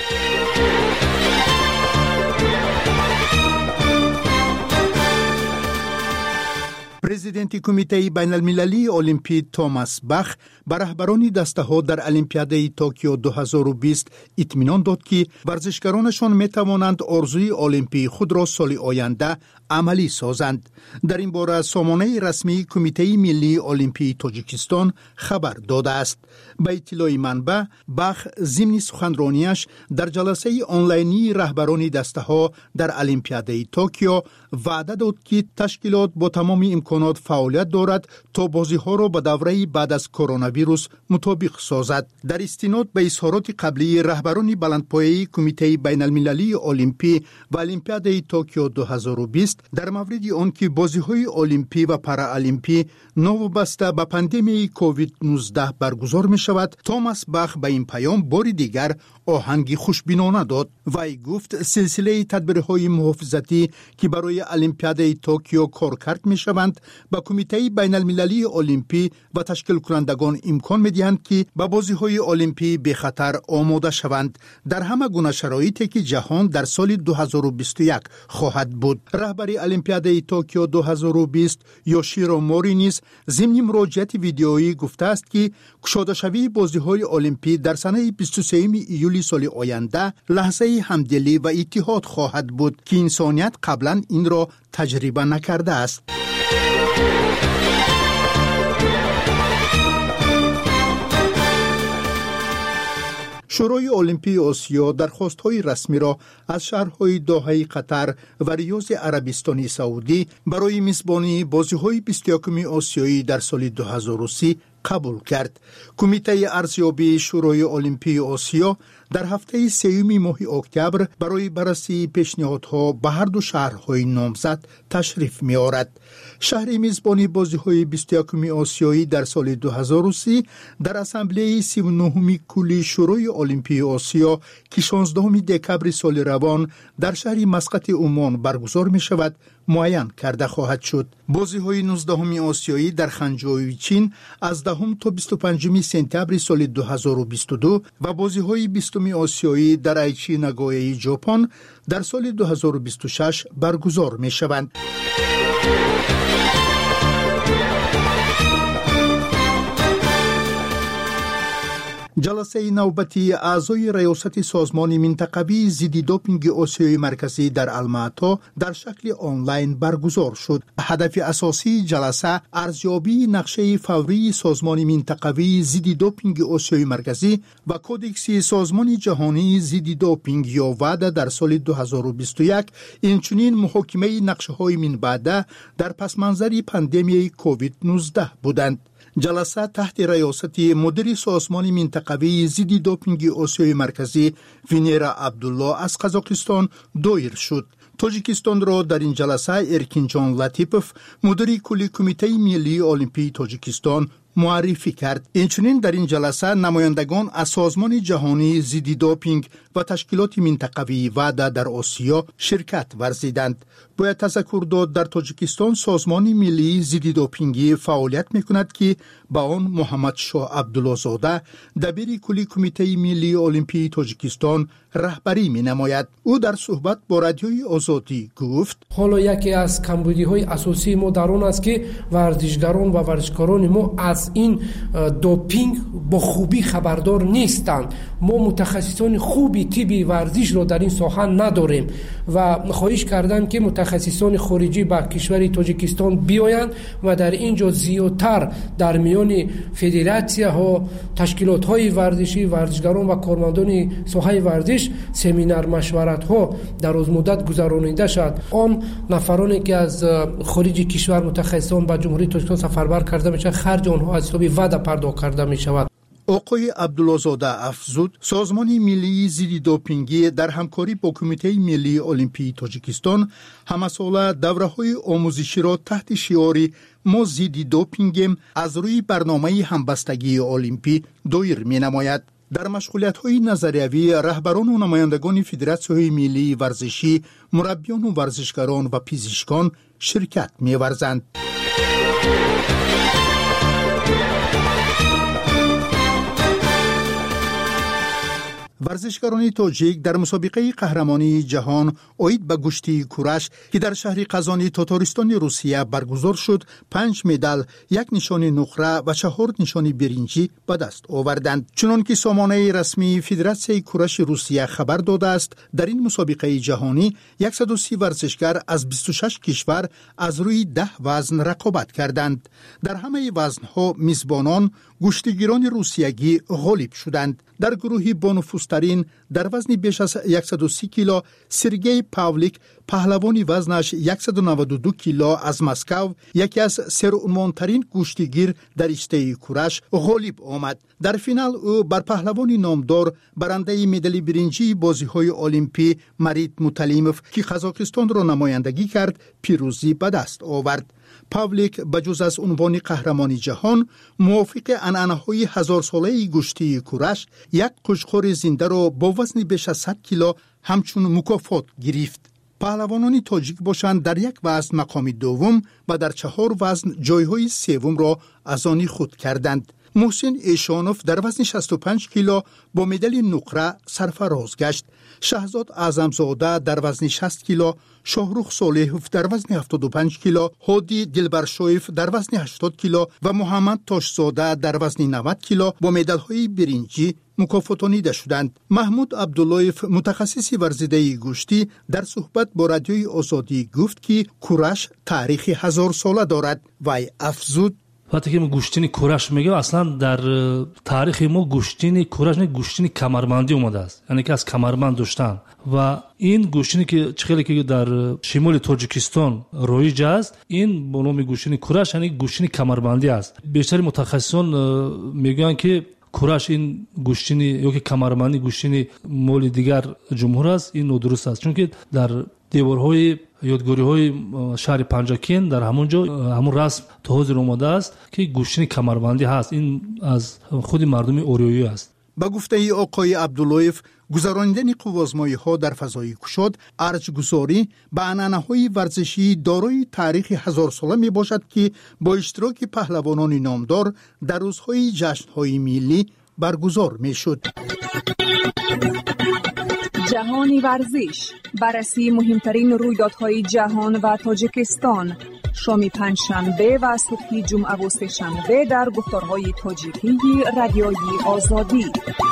президенти кумитаи байналмилалии олимпӣ Томас Бах ба раҳбарони дастаҳо дар Олимпиадаи Токио ду ҳазору бист итминон дод, ки варзишгаронашон метавонанд орзуи олимпии худро соли оянда амалӣ созанд. дар ин бора сомонаи расмии кумитаи миллии олимпии Тоҷикистон хабар додааст. ба иттилои манбаъ, Бах зимни суханронияш дар ҷаласаи онлайнии раҳбарони дастаҳо дар Олимпиадаи Токио ваъда дод, ки ташкилот бо тамоми имконот فعالیت دارد تا بازی‌ها را به دوره بعد از کرونا ویروس مطابق سازد. در استناد به اظهارات قبلی رهبران بلندپایه کمیته بین المللی المپی و المپیاد توکیو دو هزار و بیست در مورد آنکه بازی‌های المپی و پارالمپی نوبسته به پاندمی کووید نوزده برگزار می شود، توماس باخ به این پیام بار دیگر آهنگی خوشبینانه داد. وی گفت سلسله تدبیرهای محافظتی که برای المپیاد توکیو کارکرد می شوند به کمیته بین المللی المپی و تشکیل کنندگان امکان می دهند که به بازی‌های المپی به خطر آماده شوند در همه گونه شرایطی که جهان در سال دو هزار و بیست و یک خواهد بود. رهبر المپیاد توکیو دو هزار و بیست یوشیرو موری نیز ضمن مراجعه ویدیویی گفته است که گشوده شوی بازی‌های المپی در سنه بیست و سوم ایولی سال آینده لحظه همدلی و اتحاد خواهد بود که انسانیت قبلا این را تجربه نکرده است. شورای المپی آسیا درخواست‌های رسمی را از شهرهای دوحه قطر و ریاض عربستان سعودی برای میزبانی بازی‌های بیست و یکم آسیایی در سال دو هزار و سی قبول کرد. کمیته ارزیابی شورای المپی آسیا در هفته سوم ماه اکتبر برای بررسی پیشنهادها به هر دو شهرهای نامزد تشریف می‌آورد. شهر میزبانی بازی‌های بیست و یکم آسیایی در سال دو هزار و سی در اسامبله سی و نهم کل شورای المپی آسیا که شانزدهم دکبر سال روان در شهر مسقط عمان برگزار می‌شود معین کرده خواهد شد. بازی‌های نوزدهم آسیایی در خنجوی چین از دهم تا بیست و پنجم سپتامبر سال دو هزار و بیست و دو و بازی‌های بیستم آسیایی در ایچی ناگویا ژاپن در سال دو هزار و بیست و شش برگزار می‌شوند. جلسه نوبتی اعضای ریاست سازمان منطقوی ضد دوپینگ آسیای مرکزی در الماتا در شکل آنلاین برگزار شد. هدف اساسی جلسه ارزیابی نقشه فوری سازمان منطقوی ضد دوپینگ آسیای مرکزی و کدکس سازمان جهانی ضد دوپینگ یا ودا در سال دو هزار و بیست و یک، اینچنین محاکمه نقشه‌های من بعد در پس منظر پاندمی کووید نوزده بودند. جلسه تحت ریاست مدیر سازمان منطقوی ضد دوپینگ آسیای مرکزی وینرا عبدالله از قزاقستان دایر شد. تاجیکستان را در این جلسه ارکینجان لطیپوف مدیر کلی کمیته ملی المپی تاجیکستان معرفی کرد. اینچنین در این جلسه نمایندگان از سازمان جهانی ضد دوپینگ و تشکیلات منطقوی ودا در آسیا شرکت ورزیدند. باید تذکر داد در تاجیکستان سازمان ملی ضد دوپینگی فعالیت می‌کند که با آن محمد شاه عبدالله زاده دبیر کلی کمیته ملی المپی تاجیکستان رهبری می‌نماید. او در صحبت با رادیوی آزادی گفت: حالا یکی از کمبودی‌های اساسی ما در آن است که ورزشگران و ورزشکاران ما از این دوپینگ با خوبی خبردار نیستند. ما متخصصان خوبی طبی ورزش را در این ساحه نداریم و خواهش کردند که متخصصان خارجی به کشور تاجیکستان بیایند و در اینجا زیادتر در میان فدراسیون ها، تشکیلات های ورزشی، ورزشگران و کارمندان ساحه ورزش سمینار مشورت ها در از مدت گذرانیده شد. آن نفرانی که از خارج کشور متخصصان به جمهوری تاجیکستان سفربر کرده میشن خرج آنها از حساب ودا پرداخت کرده می شود. آقای عبدالله زاده افزود سازمان ملی ضد دوپینگی در همکاری با کمیته ملی المپی تاجیکستان همساله دوره‌های آموزشی را تحت شعار ما ضد دوپینگیم از روی برنامه همبستگی المپی دایر می‌نماید. در مشغولیت‌های نظریوی رهبران و نمایندگان فدراسیون ملی ورزشی، مربیان و ورزشکاران و پزشکان شرکت می‌ورزند. ورزشکاران تاجیک در مسابقه قهرمانی جهان اوید به گشتی کورش که در شهر قزانی تاتارستان روسیه برگزار شد پنج مدال، یک نشان نقره و چهار نشان برنجی به دست آوردند. چنانکه سامانه رسمی فدراسیون کورش روسیه خبر داده است در این مسابقه جهانی صد و سی ورزشکار از بیست و شش کشور از روی ده وزن رقابت کردند. در همه وزنها میزبانان گشتیگیران روسیگی غالب شدند. در گروه با نفوذ مخترین در وزن بیش از صد و سی کیلو، سرگئی پاولیک پهلوانی وزنش صد و نود و دو کیلو از مسکو، یکی از سرعنوانترین کشتیگیر در رشته کورش غالب آمد. در فینال او بر پهلوانی نامدار برنده مدال برنجی بازی‌های المپی مرید متلیموف که قزاقستان را نمایندگی کرد پیروزی به دست آورد. پاولیک بجز از عنوان قهرمانی جهان موافق عنعنه‌های هزار ساله گشتی کورش، یک قشقور زنده را با وزن بیش از صد کیلو همچون مکافات گرفت. پهلوانان تاجیک باشند در یک وزن مقام دوم و در چهار وزن جایهای سوم را از آن خود کردند. محسن ایشانوف در وزن شصت و پنج کیلو با مدال نقره سرفراز گشت. شهزاد اعظمزاده در وزن شصت کیلو، شاهرخ صالحوف در وزن هفتاد و پنج کیلو، هادی دلبرشویف در وزن هشتاد کیلو و محمد تاشزاده در وزن نود کیلو با مدال‌های برنجی مکافاتانیده شدند. محمود عبداللهیف متخصص ورزیده گوشتی در صحبت با رادیوی آزادی گفت که کورش تاریخ هزار ساله دارد. وی افزود: وقتی که ما گوشتین کورش میگیم اصلا در تاریخ ما گوشتین کورش نه گوشتین کمربندی اومده است، یعنی که از کمربند داشتن و این گوشتینی که خیلی که در شمال تاجیکستان رایج است، این به نام گوشتین کورش یعنی گوشتین کمربندی است. بیشتر متخصصان میگن که کورش این گوشتینی یا که کمربندی گوشتین مال دیگر جمهور است. این نادرست است، چون که در دیوارهای یادگاری های شهر پنجاکین در همونجا همون رسم تا حاضر اومده است که گوشتین کمربندی هست. این از خود مردم اوریایی است. با گفته ای آقای عبداللهیف، گذراندن قوازمایی ها در فضای گشاد ارجگذاری به عنعنه‌های ورزشی دارای تاریخ هزار ساله می باشد که با اشتراک پهلوانان نامدار در روزهای جشن‌های ملی برگزار می شد. جهانی ورزش، بررسی مهمترین رویدادهای جهان و تاجیکستان، شام پنجشنبه و صبح جمعه و سه‌شنبه در گفتارهای تاجیکی رادیوی آزادی.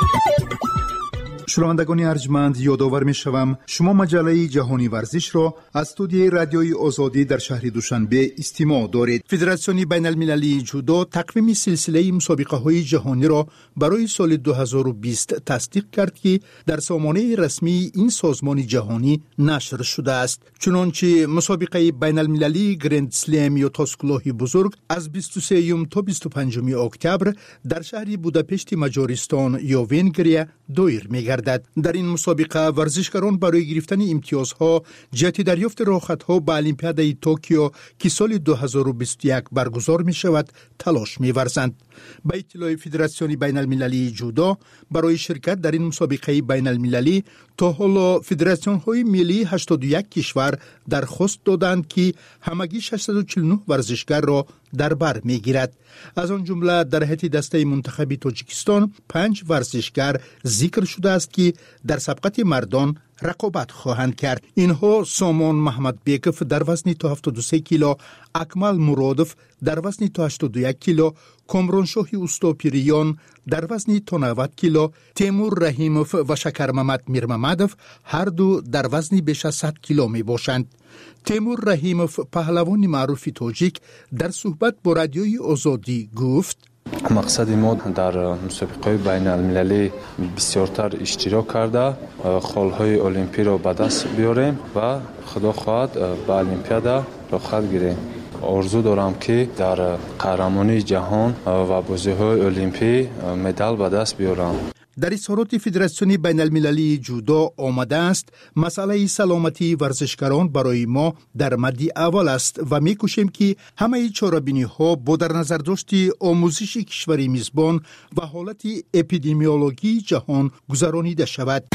شنوندگان ارجمند، یادآور می‌شوم شما مجله جهانی ورزش را از استودیوی رادیوی آزادی در شهر دوشنبه استماع دارید. فدراسیون بین المللی جودو تقویم سلسله مسابقه‌های جهانی را برای سال دو هزار و بیست تصدیق کرد که در سامانه رسمی این سازمان جهانی نشر شده است. چنانچه مسابقه بین المللی گرند سلم یا تاسکلاه بزرگ از بیست و سه تا بیست و پنج اکتبر در شهر بوداپشت مجارستان یا ونگریا دایر می‌گردد. در این مسابقه ورزشکاران برای گرفتن امتیازها جهت دریافت راحت‌ها به المپیادای توکیو که سال دو هزار و بیست و یک برگزار می شود تلاش می‌ورزند. به اطلاع فدراسیون بین المللی جودو، برای شرکت در این مسابقه بین المللی تا حالا فدراسیون‌های ملی هشتاد و یک کشور درخواست دادند که همگی ششصد و چهل و نه ورزشکار را در بر می‌گیرد. از آن جمله در هیئت دسته منتخبی تاجیکستان پنج ورزشکار ذکر شده است که در سبقت مردان رقابت خواهند کرد. اینها سامان محمد بیکف در وزن تا هفتاد و سه کیلو، اکمل مرادف در وزن تا هشتاد و یک کیلو، کامرانشاه اوستاپیریان در وزن تا نود کیلو، تیمور رحیموف و شکر محمد میرممدوف هر دو در وزن بیش از صد کیلو می باشند. تیمور رحیموف پهلوان معروف تاجیک در صحبت با رادیوی آزادی گفت: مقصد ما در مسابقه بین المللی بسیارتر اشتراک کرده خالهای المپی را به دست بیاریم و خدا خواهد به المپیادا راحت گیریم. آرزو دارم که در قهرمانی جهان و بازی‌های المپی مدال به دست بیارم. در اظهارات فدراسیون بین المللی جودو آمده است مسئله سلامتی ورزشکاران برای ما در مد اول است و می‌کوشیم که همه چاره‌بینی‌ها با در نظر داشت آموزش کشوری میزبان و حالت اپیدمیولوژی جهان گذرانیده شود.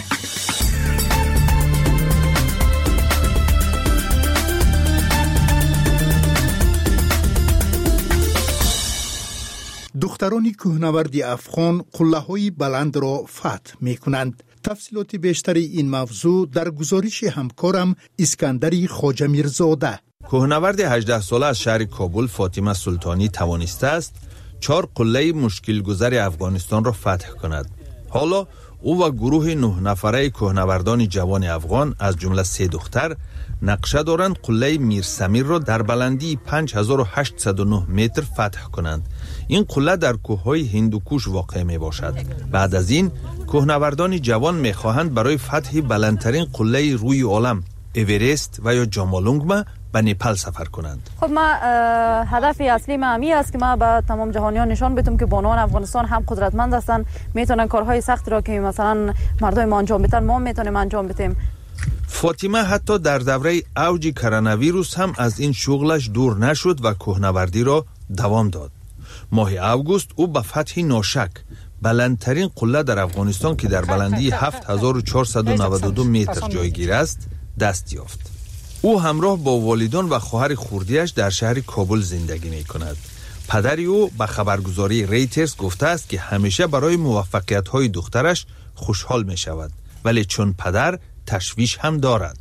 دختران کوهنورد افغان قله‌های بلند را فتح می‌کنند. تفصیلات بیشتر این موضوع در گزارش همکارم اسکندر خواجه میرزاده. کوهنورد هجده ساله از شهر کابل فاطمه سلطانی توانسته است چهار قله مشکل گذر افغانستان را فتح کند. حالا او و گروه نه نفره کوهنوردان جوان افغان از جمله سه دختر نقشه دارند قله میر سمیر را در بلندی پنج هزار و هشتصد و نه متر فتح کنند. این قله در کوههای هندوکوش واقع می باشد. بعد از این کوهنوردان جوان می خواهند برای فتح بلندترین قله روی عالم اورست و یا جامالونگما به نپال سفر کنند. خب ما هدف اصلی ما همی است که ما به تمام جهانیان نشان بدیم که بانوان افغانستان هم قدرتمند هستند، میتونن کارهای سخت را که مثلا مردم ما انجام بدن ما میتونیم انجام بدیم. فاطمه حتی در دوره اوج کرونا ویروس هم از این شغلش دور نشد و کوهنوردی را دوام داد. ماه اوگوست او به فتح ناشک بلندترین قله در افغانستان که در بلندی هفت هزار و چهارصد و نود و دو متر جایگیر است دست یافت. او همراه با والدان و خواهر خردیش در شهر کابل زندگی می کند. پدری او به خبرگزاری ریترز گفته است که همیشه برای موفقیت های دخترش خوشحال می شود، ولی چون پدر تشویش هم دارد.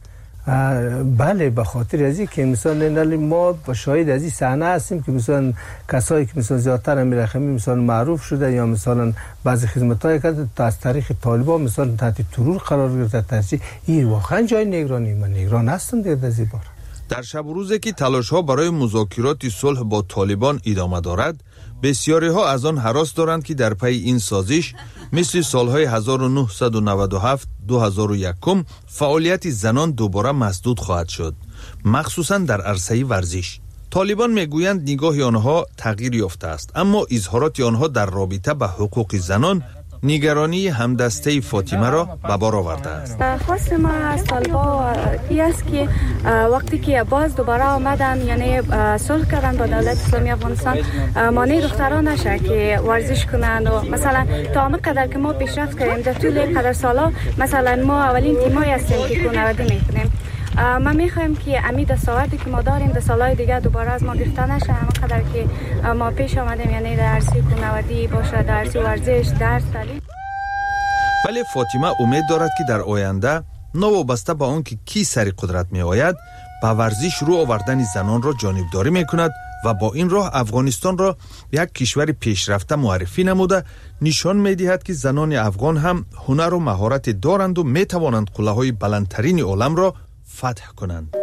بله، به خاطر از این که مثلا ما با شاهد از این صحنه هستیم که مثلا کسایی که مثلا زیادتر امیرخمی مثلا معروف شده یا مثلا بعضی خدمت‌های کرده تا از طریق طالبان مثلا تحت ترور قرار گرفته. ترسی این واقعا جای نگرانی، من نگران هستم دیگه از این بار. در شب و روزی که تلاش‌ها برای مذاکرات صلح با طالبان ادامه دارد، بسیاری ها از آن هراس دارند که در پی این سازش مثل سالهای هزار و نهصد و نود و هفت دو هزار و یک فعالیت زنان دوباره مسدود خواهد شد، مخصوصا در عرصه ورزش. طالبان میگویند نگاه آنها تغییر یافته است، اما اظهارات آنها در رابطه به حقوق زنان نگرانی همدسته فاطمه را به بار آورده است. خواست ما از طالبان این است که وقتی که باز دوباره آمدن یعنی صلح کردن با دولت اسلامی افغانستان مانع دختران نشه که ورزش کنند و مثلا تا آن قدر که ما پیشرفت کردیم در طول قدر سالا مثلا ما اولین تیمایی هستیم که کوهنوردی میکنیم. ما میخوایم که امید دستاوردی که ما داریم در سالهای دیگه دوباره از ما گرفته نشه، همه قدر که ما پیش آمدیم یعنی در عرصه کوهنوردی باشه، در عرصه ورزش، درس، تعلیم. ولی فاطمه امید دارد که در آینده نوابسته به آن که کی سر قدرت می آید به ورزش رو آوردن زنان را جانبداری می کند و با این راه افغانستان را یک کشور پیشرفته معرفی نموده نشان می دهد که زنان افغان هم هنر و مهارت دارند و می توانند قله های بلندترین عالم را فتح کنند.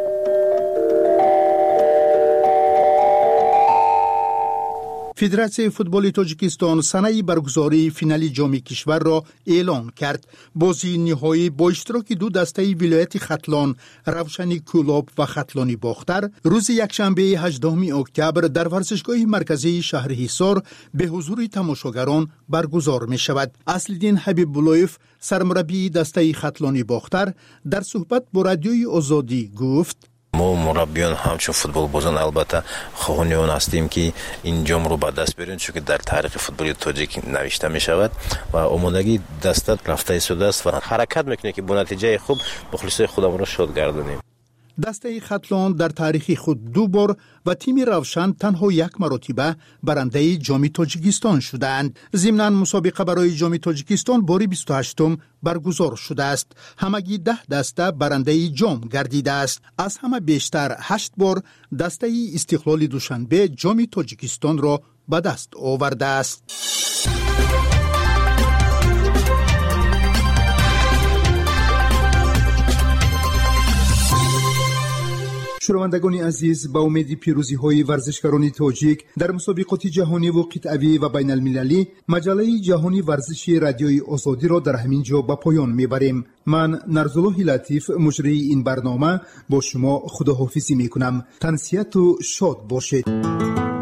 فدراسیون فوتبال تاجیکستان سنه برگزاری فینال جام کشور را اعلان کرد. بازی نهایی با اشتراک دو دسته ولایت ختلان، روشنی کولاب و ختلانی باختر روز یکشنبه هجدهم اکتبر در ورزشگاه مرکزی شهر حصار به حضور تماشاگران برگزار می شود. اصلدین حبیب بلویف سرمربی دسته ختلانی باختر در صحبت با رادیوی آزادی گفت: ما مربیان همچون فوتبال بازان البته خواهانیان هستیم که این جام رو به دست بیاریم، چون که در تاریخ فوتبال تاجیک نوشته می شود و آمادگی دستت رفته ایستاده است و حرکت میکنه که با نتیجه خوب مخلصای خودمون را شاد گردانیم. دسته ختلان در تاریخ خود دو بار و تیم روشن تنها یک مرتبه برنده جام تاجیکستان شدند. ضمناً مسابقه برای جام تاجیکستان باری بیست و هشتم برگزار شده است. همگی ده دسته برنده جام گردیده است. از همه بیشتر هشت بار دسته استقلال دوشنبه جام تاجیکستان را به دست آورده است. شنوندگان عزیز، با امید پیروزی های ورزشکاران تاجیک در مسابقات جهانی و قطعی و بین المللی، مجله جهانی ورزشی رادیوی آزادی را در همین جا به پایان میبریم. من نرزالله لطیف مجری این برنامه با شما خداحافظی میکنم. تنسیت و شاد باشید.